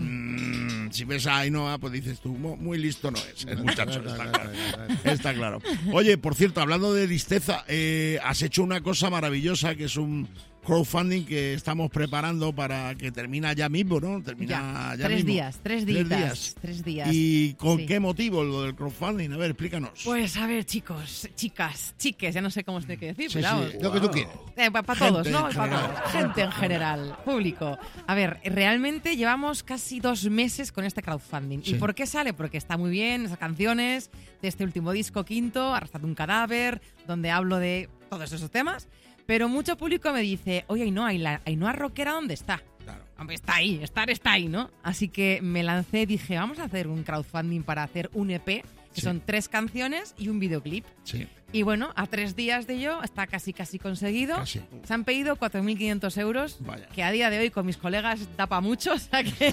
si ves a Ainhoa, pues dices tú, muy listo no es el muchacho, está claro. Oye, por cierto, hablando de listeza, has hecho una cosa maravillosa que es un crowdfunding que estamos preparando para que termina ya mismo, ¿no? Termina ya mismo. 3 días. 3 días. ¿Y con qué motivo lo del crowdfunding? A ver, explícanos. Pues a ver, chicos, chicas, chiques, ya no sé cómo se tiene que decir, pero vamos. Lo que tú quieras. Para todos, ¿no? Para todos. Gente en general, público. A ver, realmente llevamos casi 2 meses con este crowdfunding. ¿Y por qué sale? Porque está muy bien, esas canciones de este último disco, Quinto, Arrastrando un cadáver, donde hablo de todos esos temas. Pero mucho público me dice, oye, Ainhoa rockera, ¿dónde está? Claro. Hombre, está ahí, está ahí, ¿no? Así que me lancé, dije, vamos a hacer un crowdfunding para hacer un EP, que son 3 canciones y un videoclip. Sí. Y bueno, a 3 días de ello está casi conseguido. Casi. Se han pedido 4.500 euros, Vaya. que a día de hoy con mis colegas da para mucho, o sea que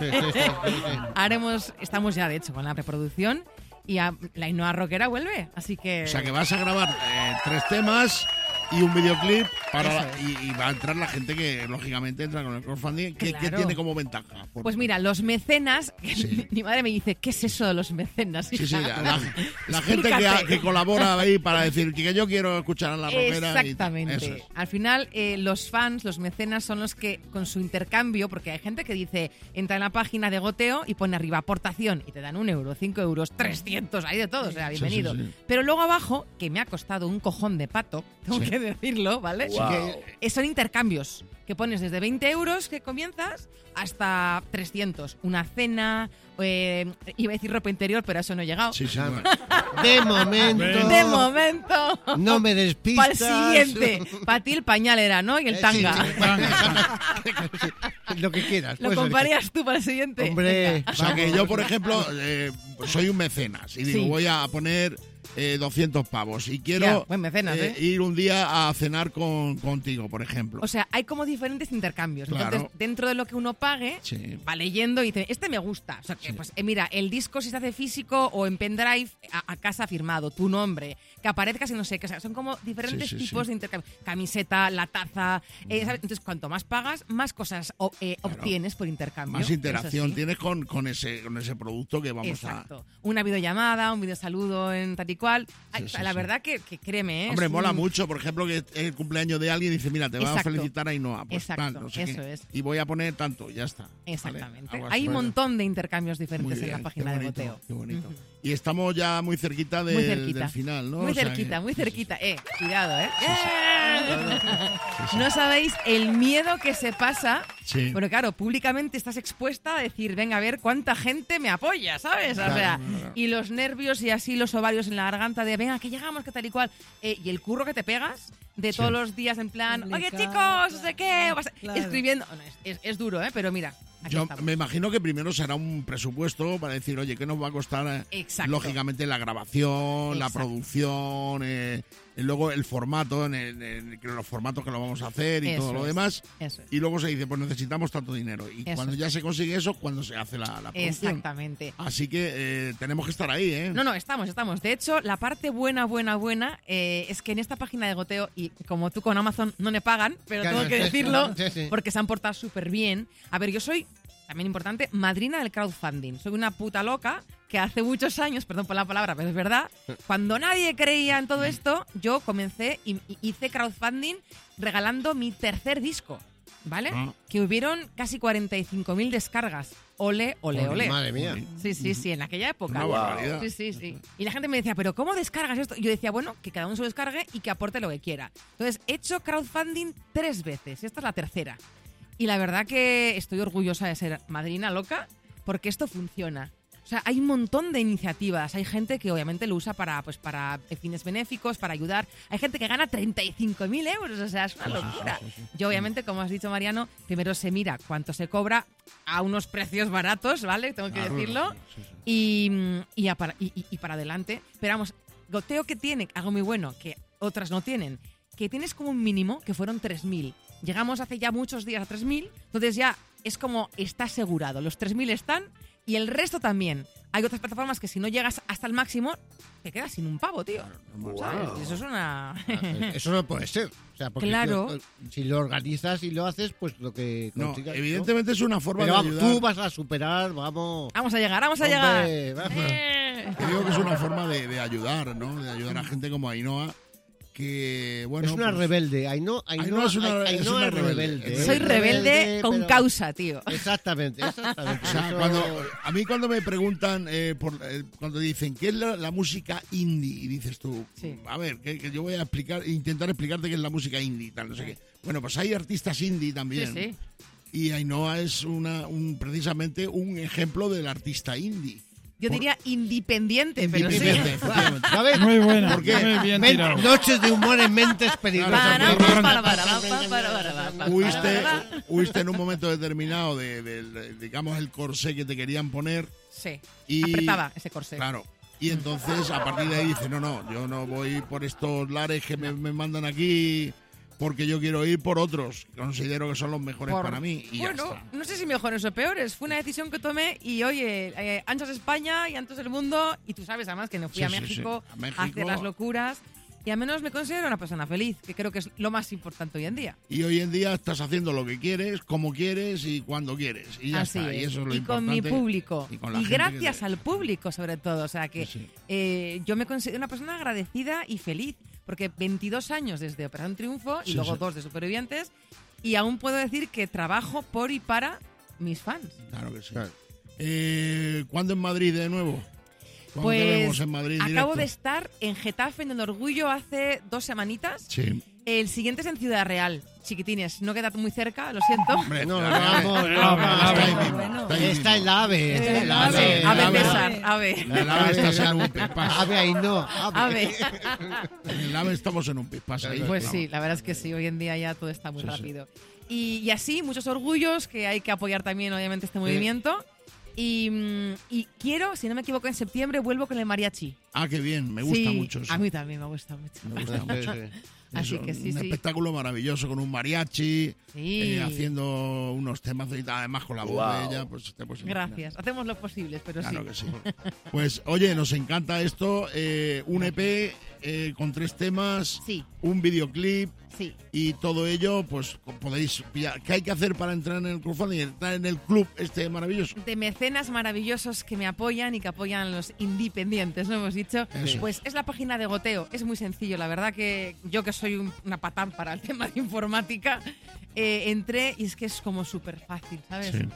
estamos ya de hecho con la preproducción y la Ainhoa rockera vuelve, así que... O sea que vas a grabar 3 temas y un videoclip y va a entrar la gente que lógicamente entra con el crowdfunding. ¿Qué tiene como ventaja? Pues mira, los mecenas, mi madre me dice, ¿qué es eso de los mecenas? Sí, la gente que colabora ahí para decir que yo quiero escuchar a la rockera. Exactamente. Al final, los fans, los mecenas son los que con su intercambio, porque hay gente que dice, entra en la página de Goteo y pone arriba aportación y te dan 1 euro, 5 euros, 300, hay de todo, o sea, bienvenido. Sí. Pero luego abajo, que me ha costado un cojón de pato, tengo que decirlo, ¿vale? Wow. Son intercambios que pones desde 20 euros que comienzas hasta 300. Una cena, iba a decir ropa interior, pero a eso no he llegado. Sí. De momento. No me despistas. Para el siguiente. Para ti el pañal era, ¿no? Y el tanga. Lo que quieras. ¿Lo comprarías tú para el siguiente? Hombre. O sea que yo, por ejemplo, soy un mecenas y digo, voy a poner 200 pavos y quiero buen mecenas, ir un día a cenar contigo, por ejemplo. O sea, hay como diferentes intercambios. Claro. Entonces, dentro de lo que uno pague, va leyendo y dice, este me gusta. O sea, que, pues mira, el disco si se hace físico o en pendrive a casa firmado, tu nombre, que aparezcas y no sé, que o sea, son como diferentes tipos de intercambio. Camiseta, la taza, ¿sabes? Entonces, cuanto más pagas, más cosas obtienes por intercambio. Más interacción tienes con ese producto que vamos Exacto. Una videollamada, un videosaludo en tal y cual. La verdad que créeme, Hombre, mola mucho, por ejemplo, que es el cumpleaños de alguien y dice, mira, te va a felicitar Ainhoa. Pues, exacto, no sé eso qué. es. Y voy a poner tanto, ya está. Exactamente. Vale, hay un montón de intercambios diferentes en la página de Goteo. Qué bonito. Y estamos ya muy cerquita del final, ¿no? Muy cerquita. Cuidado, No sabéis el miedo que se pasa. Sí. Bueno, claro, públicamente estás expuesta a decir, venga, a ver cuánta gente me apoya, ¿sabes? Claro, o sea, claro. Y los nervios y así los ovarios en la garganta de, venga, que llegamos, que tal y cual. Y el curro que te pegas de todos los días en plan, oye, chicos, no sé qué, escribiendo. No, es duro, pero mira. Yo estamos. me imagino que primero será un presupuesto para decir, oye, ¿qué nos va a costar? Lógicamente la grabación, la producción, luego el formato, los formatos que lo vamos a hacer y todo lo demás. Y luego se dice, pues necesitamos tanto dinero. Y cuando ya se consigue eso, cuando se hace la producción. Exactamente. Así que tenemos que estar ahí, ¿eh? No, estamos. De hecho, la parte buena es que en esta página de Goteo, y como tú con Amazon no me pagan, pero tengo que decirlo, porque se han portado súper bien. A ver, yo soy, también importante, madrina del crowdfunding. Soy una puta loca que hace muchos años, perdón por la palabra, pero es verdad, cuando nadie creía en todo esto, yo comencé y hice crowdfunding regalando mi 3er disco, ¿vale? Que hubieron casi 45.000 descargas. Ole. Madre mía. Sí, en aquella época. Una barbaridad. Sí. Y la gente me decía, ¿pero cómo descargas esto? Y yo decía, bueno, que cada uno se lo descargue y que aporte lo que quiera. Entonces, he hecho crowdfunding 3 veces. Esta es la 3ª. Y la verdad que estoy orgullosa de ser madrina loca porque esto funciona. O sea, hay un montón de iniciativas. Hay gente que obviamente lo usa para fines benéficos, para ayudar. Hay gente que gana 35.000 euros, o sea, es una locura. Yo obviamente, como has dicho, Mariano, primero se mira cuánto se cobra a unos precios baratos, ¿vale? Tengo que decirlo. Y para adelante. Pero vamos, Goteo que tiene algo muy bueno, que otras no tienen, que tienes como un mínimo que fueron 3.000. Llegamos hace ya muchos días a 3.000, entonces ya es como está asegurado. Los 3.000 están y el resto también. Hay otras plataformas que si no llegas hasta el máximo, te quedas sin un pavo, tío. ¿Sabes? Eso es una... Eso no puede ser. O sea, porque claro. Si lo organizas y lo haces, pues lo que consigas. Evidentemente es una forma pero de ayudar. Tú vas a superar, vamos. Vamos a llegar. Te digo que es una forma de ayudar, ¿no? De ayudar a gente como Ainhoa. Que, bueno, es una rebelde. Ainhoa es una rebelde. Soy rebelde con causa, tío. Exactamente. O sea, cuando me preguntan, cuando dicen, ¿qué es la música indie? Y dices tú, a ver, que yo voy a intentar explicarte qué es la música indie, tal, no sé qué. Bueno, pues hay artistas indie también. Sí. Y Ainhoa es precisamente un ejemplo del artista indie. Yo diría independiente, pero sí. ¿Sabes? Muy buena. ¿Por qué? Muy bien tirado. Noches de humor en Mentes Peligrosas. Huiste en un momento determinado digamos, el corsé que te querían poner. Sí, y apretaba ese corsé. Claro. Y entonces, a partir de ahí, dice, no, yo no voy por estos lares que me mandan aquí... porque yo quiero ir por otros, que considero que son los mejores para mí. Y bueno, ya está. No sé si mejores o peores. Fue una decisión que tomé y, oye, anchas España y anchos el mundo. Y tú sabes, además, que no fui a México a hacer las locuras. Y al menos me considero una persona feliz, que creo que es lo más importante hoy en día. Y hoy en día estás haciendo lo que quieres, como quieres y cuando quieres. Y ya Así está. Es. Y eso es lo y importante. Con mi público. Y gracias al público, sobre todo. O sea, que yo me considero una persona agradecida y feliz. Porque 22 años desde Operación Triunfo y luego 2 de Supervivientes. Y aún puedo decir que trabajo por y para mis fans. Claro que sí. Claro. ¿Cuándo en Madrid de nuevo? ¿Cuándo pues te vemos en Madrid acabo directo? de estar en Getafe, en el Orgullo, hace 2 semanitas. Sí. El siguiente es en Ciudad Real. Chiquitines, no queda muy cerca, lo siento. Hombre, está el AVE. AVE César, AVE. El AVE estás en un pispás. AVE Ainhoa. AVE. En el AVE estamos en un pispás ahí. Pues sí, la verdad es que sí, hoy en día ya todo está muy rápido. Y así, muchos orgullos, que hay que apoyar también, obviamente, este movimiento. Y quiero, si no me equivoco, en septiembre vuelvo con el mariachi. Ah, qué bien, me gusta mucho eso. A mí también me gusta mucho. Me gusta mucho. Así que sí, un espectáculo maravilloso con un mariachi, haciendo unos temas y además con la voz de ella. Pues, gracias, hacemos lo posible, pero claro que sí. Pues oye, nos encanta esto, un EP con 3 temas, un videoclip y todo ello, pues podéis pillar. ¿Qué hay que hacer para entrar en el crowdfunding? Entrar en el club este maravilloso. De mecenas maravillosos que me apoyan y que apoyan a los independientes, ¿no hemos dicho? Eso. Pues es la página de Goteo, es muy sencillo, la verdad que yo que soy una patán para el tema de informática, entré y es que es como súper fácil, ¿sabes? Sí.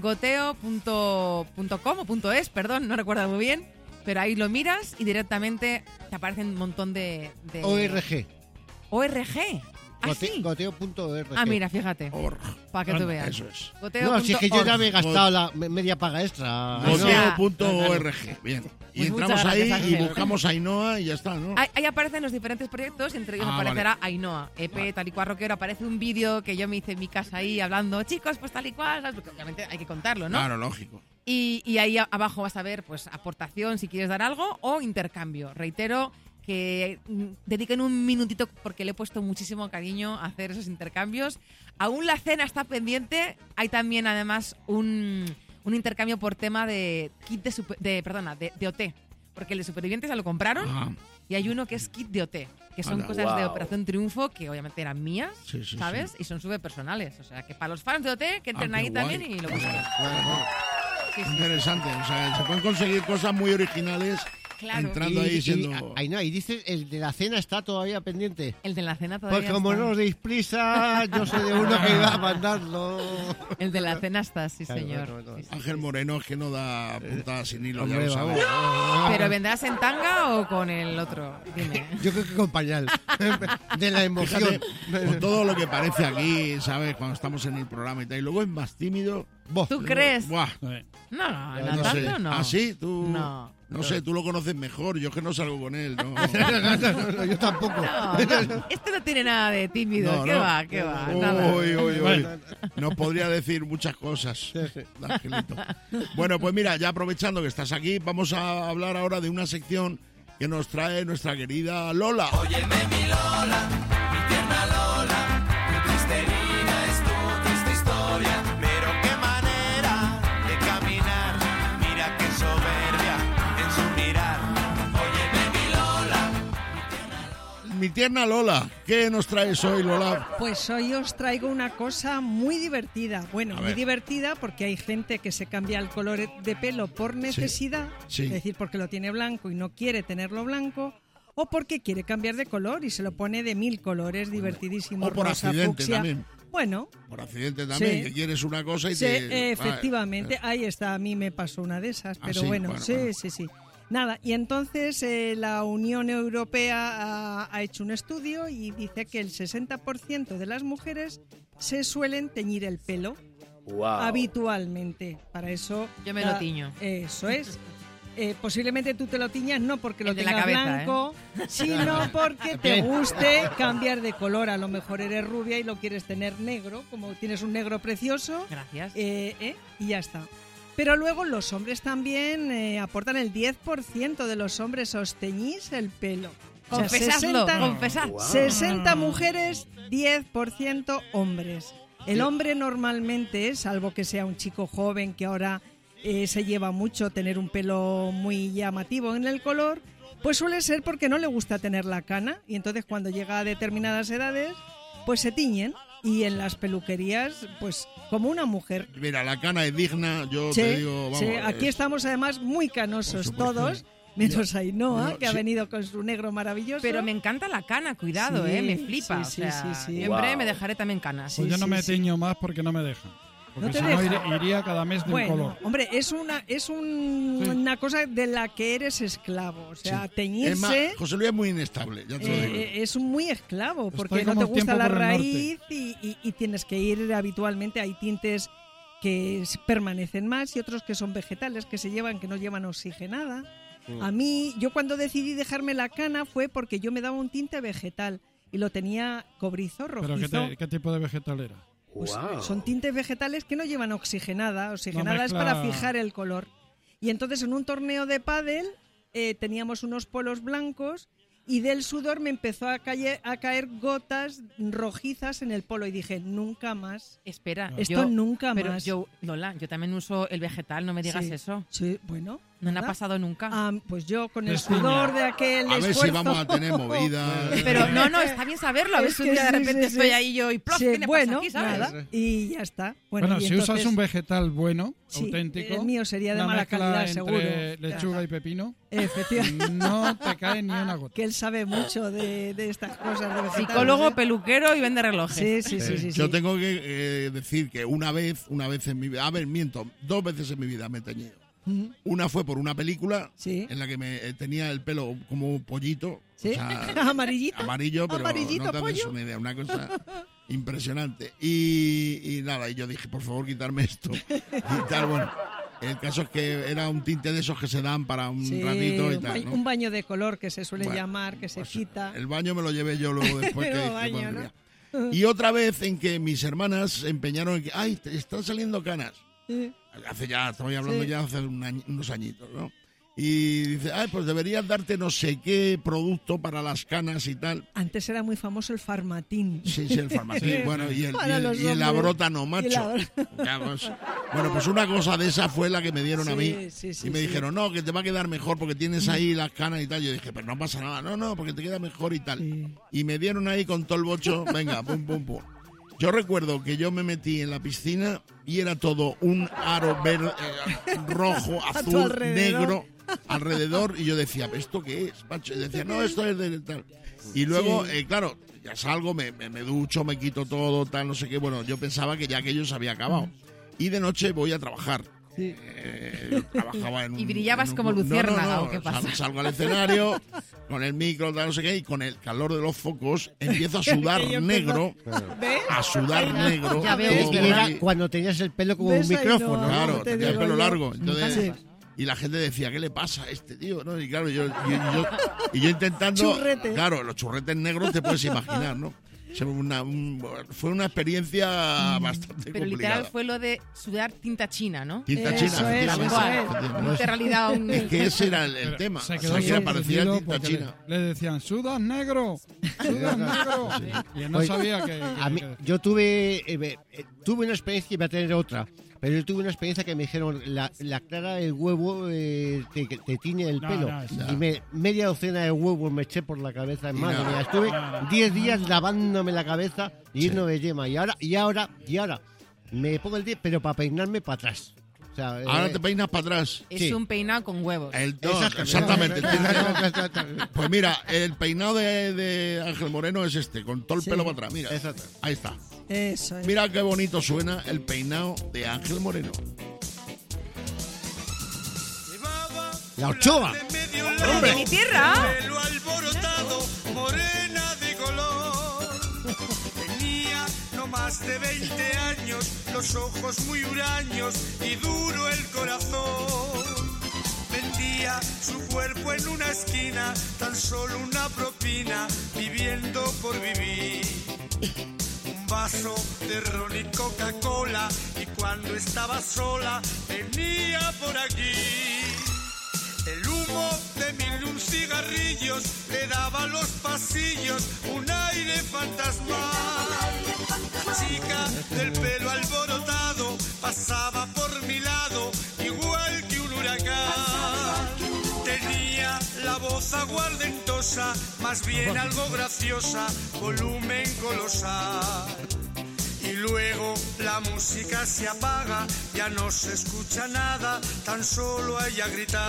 Goteo.com o .es, perdón, no recuerdo muy bien, pero ahí lo miras y directamente te aparecen un montón de... ORG. ¿ORG? ¿Ah, sí? Goteo.org. Ah, mira, fíjate. Para que tú veas. Eso es. No, si es que yo ya me he gastado la media paga extra. Goteo.org. Bien. Y pues entramos ahí Ángel. y buscamos a Ainhoa y ya está, ¿no? Ahí aparecen los diferentes proyectos y entre ellos aparecerá Ainhoa, EP, tal y cual rockero. Aparece un vídeo que yo me hice en mi casa ahí hablando, chicos, pues tal y cual, ¿sabes? Porque obviamente hay que contarlo, ¿no? Claro, lógico. Y ahí abajo vas a ver, pues, aportación si quieres dar algo o intercambio. Reitero que dediquen un minutito porque le he puesto muchísimo cariño a hacer esos intercambios. Aún la cena está pendiente. Hay también, además, un intercambio por tema de kit de OT. Porque el de Supervivientes ya lo compraron. Y hay uno que es kit de OT, que son cosas de Operación Triunfo que obviamente eran mías, ¿sabes? Y son súper personales. O sea, que para los fans de OT que entren ahí también y lo busquen. Interesante. O sea, se pueden conseguir cosas muy originales Claro. Entrando ahí siendo... Y dices, el de la cena está todavía pendiente. El de la cena todavía Pues como está. no os deis prisa, yo soy de uno que iba a mandarlo. El de la cena está, sí, Claro, señor. bueno. Sí. Ángel Moreno es que no da puntadas sin hilo, Hombre, ya lo sabes. ¿Pero vendrás en tanga o con el otro? Dime. Yo creo que con pañal. De la emoción. Fíjate, con todo lo que parece aquí, ¿sabes? Cuando estamos en el programa y tal. Y luego es más tímido. ¿Tú crees? Buah. No, No sé. tanto no. ¿Ah, sí? ¿Tú? No. No sé, tú lo conoces mejor. Yo es que no salgo con él, ¿no? No, yo tampoco. No, este no tiene nada de tímido. No, ¿Qué no. va? ¿Qué va? Nada. Uy. Nos podría decir muchas cosas, Angelito. Bueno, pues mira, ya aprovechando que estás aquí, vamos a hablar ahora de una sección que nos trae nuestra querida Lola. Óyeme mi Lola, mi tierna Lola, qué triste herida es tu triste historia. Pero qué manera de caminar, mira qué soberbia en su mirar. Óyeme mi Lola, Mi tierna Lola, ¿qué nos traes hoy, Lola? Pues hoy os traigo una cosa muy divertida. Bueno, A muy ver. divertida porque hay gente que se cambia el color de pelo por necesidad, sí. es decir, porque lo tiene blanco y no quiere tenerlo blanco, o porque quiere cambiar de color y se lo pone de 1000 colores, divertidísimo, O por rosa, accidente fucsia. también. Bueno, Por accidente también, Sí. que quieres una cosa y sí, te... efectivamente, ahí está, a mí me pasó una de esas, pero sí? bueno, Bueno, sí, bueno. sí. Nada, y entonces la Unión Europea ha hecho un estudio y dice que el 60% de las mujeres se suelen teñir el pelo habitualmente. Para eso... Yo me lo tiño. Eso es. Posiblemente tú te lo tiñas no porque lo El de la tengas cabeza, blanco, sino porque te guste cambiar de color. A lo mejor eres rubia y lo quieres tener negro, como tienes un negro precioso. Gracias. Y ya está. Pero luego los hombres también aportan el 10% de los hombres os teñís el pelo. O sea, Confesadlo, confesad. 60 mujeres, 10% hombres. El hombre normalmente, salvo que sea un chico joven que ahora se lleva mucho tener un pelo muy llamativo en el color, pues suele ser porque no le gusta tener la cana y entonces cuando llega a determinadas edades, pues se tiñen. Y en las peluquerías, pues como una mujer. Mira, la cana es digna, yo Sí, te digo, vamos. sí, aquí estamos además muy canosos todos, menos Ainhoa, que ha venido con su negro maravilloso. Pero me encanta la cana, cuidado, Sí, me flipa. sí, o sea, sí. yo en breve me dejaré también canas. Pues yo no me teño más porque no me dejan. Porque ¿No te si no deja? iría cada mes de un color. Hombre, es una cosa de la que eres esclavo. O sea, Es más, teñirse José Luis es muy inestable, ya te lo digo. es muy esclavo, porque Estoy no como te el gusta tiempo la por el raíz y tienes que ir habitualmente. Hay tintes que permanecen más y otros que son vegetales, que no llevan oxigenada. A mí, yo cuando decidí dejarme la cana fue porque yo me daba un tinte vegetal y lo tenía cobrizo, rojizo. ¿Pero qué tipo de vegetal era? Pues son tintes vegetales que no llevan oxigenada. Oxigenada es para fijar el color. Y entonces en un torneo de pádel teníamos unos polos blancos y del sudor me empezó a caer gotas rojizas en el polo y dije, nunca más. Espera, esto nunca pero más. Lola, yo también uso el vegetal, no me digas Sí, eso. Sí, bueno. No me ha nada. pasado nunca. Pues yo con el sudor de aquel A ver esfuerzo... si vamos a tener movida. Pero no, está bien saberlo. A ver Es si un que día de sí, repente sí, estoy sí. ahí yo y ¡plof! Sí, ¿Qué le bueno, pasa aquí, sabes? nada, y ya está. Bueno, si entonces, usas un vegetal bueno, sí, auténtico, el mío sería de una mala mezcla calidad, entre seguro. lechuga y pepino, Efectivamente. no te cae ni una gota. Que él sabe mucho de estas cosas de vegetales. Psicólogo, ¿eh? peluquero y vende relojes. Sí. Yo tengo que decir que una vez en mi vida, miento, 2 veces en mi vida me he teñido. Una fue por una película en la que me tenía el pelo como un pollito. ¿Sí? O sea, Amarillito. Amarillo, pero Amarillito, no te haces pollo. una idea, una cosa impresionante. Y nada, y yo dije, por favor, quitarme esto. Y tal, bueno. El caso es que era un tinte de esos que se dan para un ratito y tal, ¿no? Un baño de color que se suele Bueno, llamar, que se quita. El baño me lo llevé yo luego después. Pero que baño, pondría. ¿no? Y otra vez en que mis hermanas se empeñaron en que, ¡ay, te están saliendo canas! Estoy hablando ya hace unos añitos, ¿no? Y dice, ay, pues deberías darte no sé qué producto para las canas y tal. Antes era muy famoso el Farmatín. Sí, el Farmatín. Bueno, y Para los el hombres. Abrotano, macho. Bueno, pues una cosa de esa fue la que me dieron a mí. Y me dijeron, no, que te va a quedar mejor porque tienes ahí las canas y tal. Yo dije, pero no pasa nada. No, porque te queda mejor y tal. Y me dieron ahí con todo el bocho, venga, pum, pum, pum. Yo recuerdo que yo me metí en la piscina y era todo un aro verde, rojo, azul, negro. alrededor y yo decía, ¿esto qué es, macho? Y decía, no, esto es de tal. Y luego, claro, ya salgo, me ducho, me quito todo, tal, no sé qué. Bueno, yo pensaba que ya aquello se había acabado. Y de noche voy a trabajar. Sí. Trabajaba en ¿Y brillabas como luciérnaga o qué pasa? Salgo al escenario con el micro, tal, no sé qué, y con el calor de los focos empiezo a sudar negro. ¿Ves? A sudar negro. Ya veo. Y era cuando tenías el pelo como un micrófono. no, Claro, te tenía el digo pelo yo. largo. Entonces, Sí. y la gente decía, ¿qué le pasa a este tío? ¿No? Y claro, yo intentando... Churrete. Claro, los churretes negros te puedes imaginar, ¿no? O sea, fue una experiencia bastante Pero complicada. literal fue lo de sudar tinta china, ¿no? Tinta Eso china, es, efectivamente. En realidad Es que ese era el tema. Se O quedó sea, que parecía sorprendido tinta porque china. le decían, sudas negro, sudas negro. Y él no Pues, sabía que A mí, yo tuve una experiencia y voy a tener otra. Pero yo tuve una experiencia que me dijeron, la clara del huevo te tiñe el No, pelo. no, sí. Y media docena de huevos me eché por la cabeza. Madre no. mía, estuve 10 días lavándome la cabeza y Sí. lleno de yema. Y ahora me pongo el 10, pero para peinarme para atrás. O sea, Ahora te peinas para atrás. Es Sí. un peinado con huevos. Exactamente. Pues mira, el peinado de Ángel Moreno es este, con todo el Sí. pelo para atrás. Mira, Exacto. ahí está. Eso es. Mira qué bonito suena el peinado de Ángel Moreno. La Ochoa. ¡De mi tierra! Pelo alborotado, morena de color. Tenía no más de 20 años, los ojos muy huraños y duro el corazón. Vendía su cuerpo en una esquina, tan solo una propina, viviendo por vivir. Un vaso de ron y Coca-Cola, y cuando estaba sola venía por aquí. El humo de 1001 cigarrillos le daba a los pasillos un aire fantasmal. La chica del pelo alborotado pasaba por mi lado igual que un huracán. Tenía la voz aguardentosa, más bien algo graciosa, volumen colosal. Y luego la música se apaga, ya no se escucha nada, tan solo a ella gritar.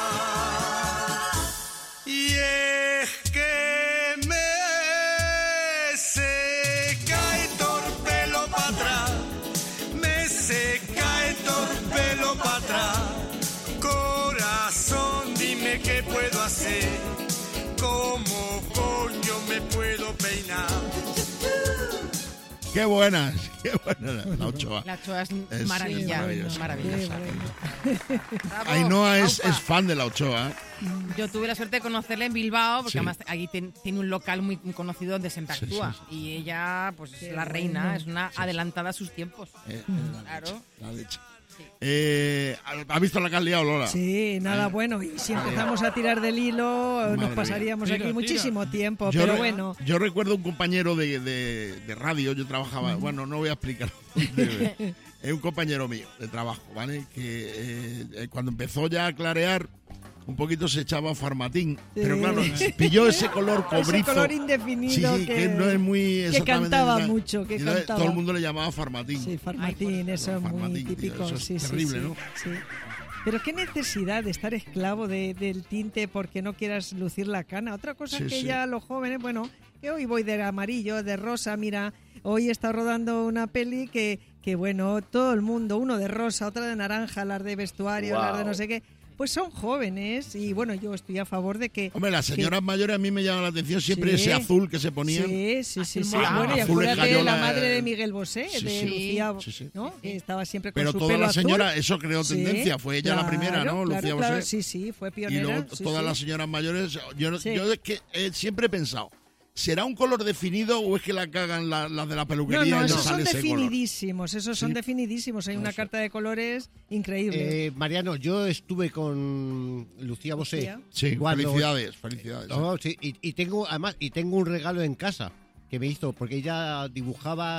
Y es que me se cae torpelo para atrás, me se cae torpelo para atrás. Corazón, dime qué puedo hacer, cómo coño me puedo peinar. Qué buena la Ochoa. La Ochoa es Es maravilla. maravillosa. Maravillosa. Bravo, Ainhoa es Aupa. fan de la Ochoa. Yo tuve la suerte de conocerla en Bilbao, porque Sí. además allí tiene un local muy conocido donde siempre Sí, actúa. sí, sí. Y ella, pues es Qué la reina, bueno. es una adelantada a sus tiempos. Claro. La leche. Sí. ¿Has visto la que has liado, Lola? Sí, nada bueno. Y si empezamos a tirar del hilo, Madre nos mía. pasaríamos Tira, aquí muchísimo tiempo. Yo Pero re- bueno, Yo recuerdo un compañero de radio, yo trabajaba, bueno, no voy a explicar. Es un compañero mío de trabajo, ¿vale? Que cuando empezó ya a clarear, un poquito se echaba farmatín. Pero claro, pilló ese color cobrizo. ese color indefinido Sí, que no es muy que exactamente cantaba nada. mucho, que Y entonces cantaba. todo el mundo le llamaba farmatín. Sí, farmatín, eso es muy farmatín, tío, típico. eso es sí, sí, terrible, sí, ¿no? sí. Pero qué necesidad de estar esclavo del tinte porque no quieras lucir la cana. Otra cosa Sí, es que sí. ya los jóvenes, bueno, que hoy voy de amarillo, de rosa, mira, hoy está rodando una peli que bueno, todo el mundo, uno de rosa, otra de naranja, las de vestuario, las de no sé qué, pues son jóvenes y bueno, yo estoy a favor de que... Hombre, las señoras mayores a mí me llaman la atención siempre Sí. ese azul que se ponían. Sí, sí, sí, sí. mola. Bueno, y Azul acuérdate de escayola, la madre de Miguel Bosé, sí, de sí. Lucía, Sí, sí. ¿no? Que estaba siempre con Pero su toda pelo la azul. señora, eso creó Sí, tendencia, fue ella la primera, ¿no? claro, Lucía claro, Bosé. sí, sí, fue Y pionera. luego sí, todas sí. las señoras mayores, yo Sí. es que siempre he pensado, ¿será un color definido o es que la cagan las de la No, peluquería no, y no esos son sale ese color? definidísimos, esos son Sí. definidísimos. Hay una carta de colores increíble. Mariano, yo estuve con Lucía Bosé. Lucía. Sí, cuando- felicidades. No, sí, y tengo además tengo un regalo en casa que me hizo porque ella dibujaba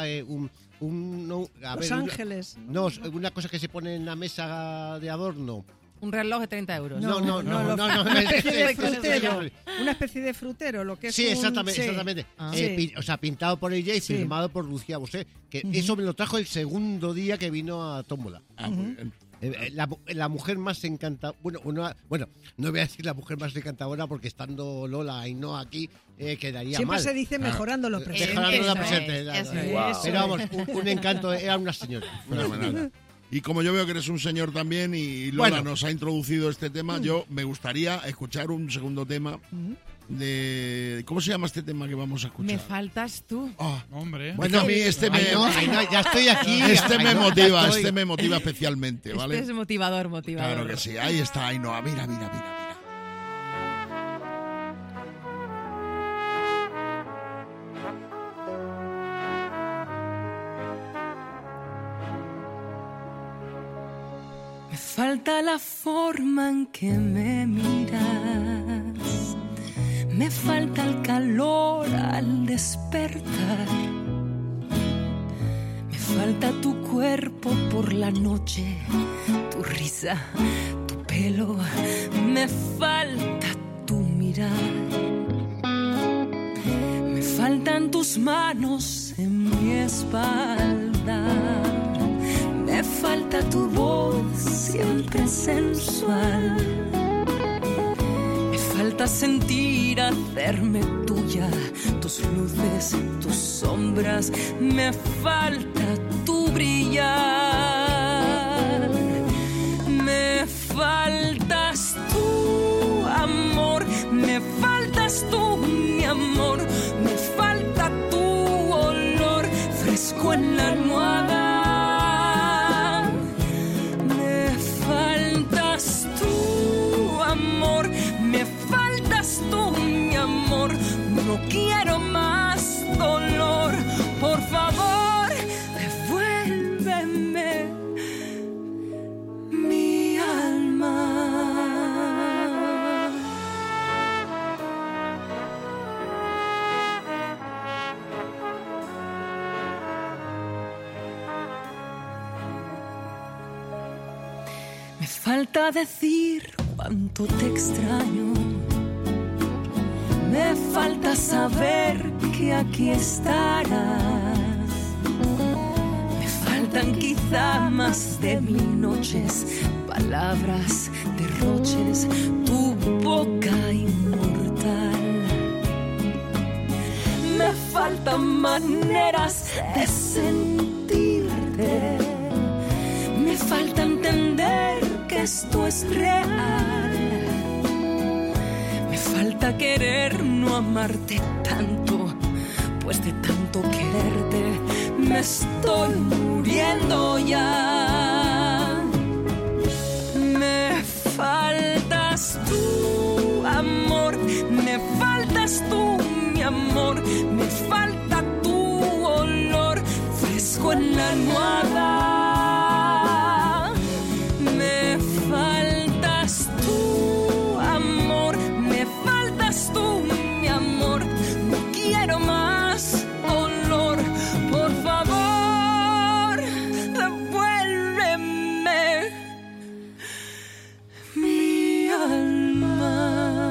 Los ángeles. una cosa que se pone en la mesa de adorno. Un reloj de 30 euros. No. Una especie de es que- frutero. Una especie de frutero, lo que es Sí, un- exactamente, sí. exactamente. Ah. Sí. O sea, pintado por ella y Sí. firmado por Lucía Bosé. Que eso me lo trajo el segundo día que vino a Tómbola. Ah, muy bien. La mujer más encantadora, bueno, no voy a decir la mujer más encantadora porque estando Lola Ainhoa aquí quedaría Siempre mal. se dice mejorando lo presente. Mejorando lo presente. Pero vamos, un encanto, era una señora. Y como yo veo que eres un señor también y Lola nos ha introducido este tema, yo me gustaría escuchar un segundo tema de... ¿Cómo se llama este tema que vamos a escuchar? Me faltas tú. Hombre. Bueno, a mí este me... ya estoy aquí. Este me motiva especialmente, ¿vale? Este es motivador. Claro que sí, ahí está Ainhoa, mira. Me falta la forma en que me miras, me falta el calor al despertar, me falta tu cuerpo por la noche, tu risa, tu pelo, me falta tu mirar, me faltan tus manos en mi espalda. Me falta tu voz siempre sensual. Me falta sentir hacerme tuya, tus luces, tus sombras. Me falta tu brillar. Me faltas tú, amor. Me faltas tú, mi amor. Me falta tu olor fresco en la almohada. No quiero más dolor, por favor, devuélveme mi alma. Me falta decir cuánto te extraño. Me falta saber que aquí estarás. Me faltan quizá más de 1000 noches, palabras, derroches, tu boca inmortal. Me faltan maneras de sentirte. Me falta entender que esto es real. Me falta querer no amarte tanto, pues de tanto quererte me estoy muriendo ya. Me faltas tú, amor, me faltas tú, mi amor, me falta tu olor fresco en la almohada. Me faltas tú, amor, me faltas tú, mi amor, no quiero más dolor, por favor, devuélveme mi alma.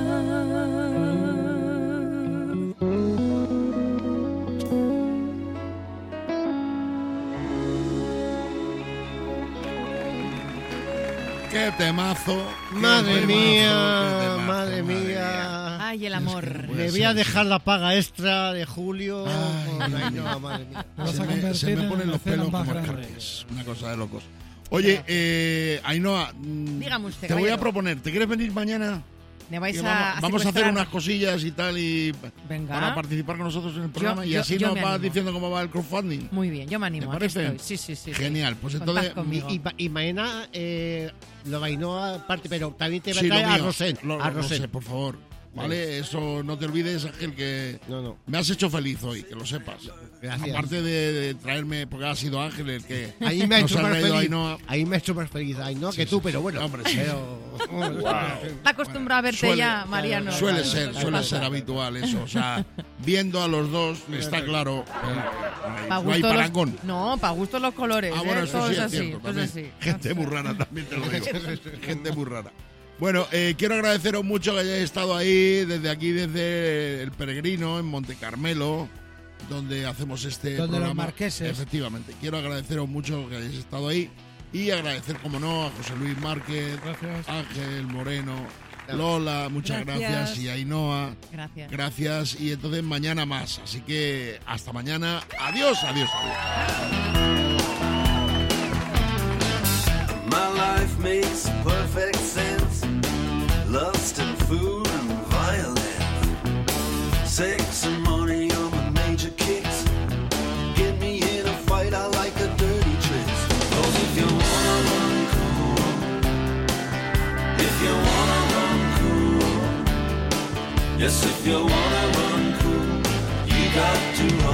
¡Qué temazo! Madre ¡Qué mía, temazo, madre mía! Ay, el amor. Me voy a dejar la paga extra de julio. Ay, no, madre mía. Se me ponen los pelos como escarpias. Una cosa de locos. Oye, Ainhoa, dígame usted, te voy a caballero. proponer, ¿te quieres venir mañana? Me vais Vamos a hacer secuestrar. unas cosillas y tal y Venga. para participar con nosotros en el programa y así yo nos me vas animo. diciendo cómo va el crowdfunding. Muy bien, yo me animo. ¿Te aquí parece? estoy. Sí. Genial, pues Contad entonces conmigo. Y mañana lo Ainhoa parte, pero también te va a sí, traer lo a mío. Rosén. A Rosén, por favor. ¿Vale? Eso no te olvides, Ángel, que No. me has hecho feliz hoy, que lo sepas. Gracias. Aparte de traerme, porque ha sido Ángel el que Ahí me ha nos hecho ha más traído a feliz. Ainhoa. Ahí me ha hecho más feliz Ainhoa que tú, pero bueno. Hombre, sí. Está acostumbrado a verte ya, Mariano. Suele Claro, ser habitual eso. O sea, viendo a los dos, está claro. Pa' No hay gusto parangón. No, para gusto los colores. Ah, bueno, eso todo sí es es así. cierto. todo También. es así. Gente muy rara también te lo digo. Gente muy rara. Bueno, quiero agradeceros mucho que hayáis estado ahí, desde aquí, desde El Peregrino, en Monte Carmelo, donde hacemos este Donde programa. los marqueses. Efectivamente. Quiero agradeceros mucho que hayáis estado ahí Y agradecer, como no, a José Luis Márquez, Ángel Moreno, Lola, muchas gracias. Y Ainhoa, gracias. Y entonces mañana más. Así que hasta mañana. Adiós, adiós, adiós. My life makes perfect sense. Lust and food and violence. Sex and money are my major kicks. Get me in a fight, I like the dirty tricks. 'Cause if you wanna run cool, if you wanna run cool, yes, if you wanna run cool, you got to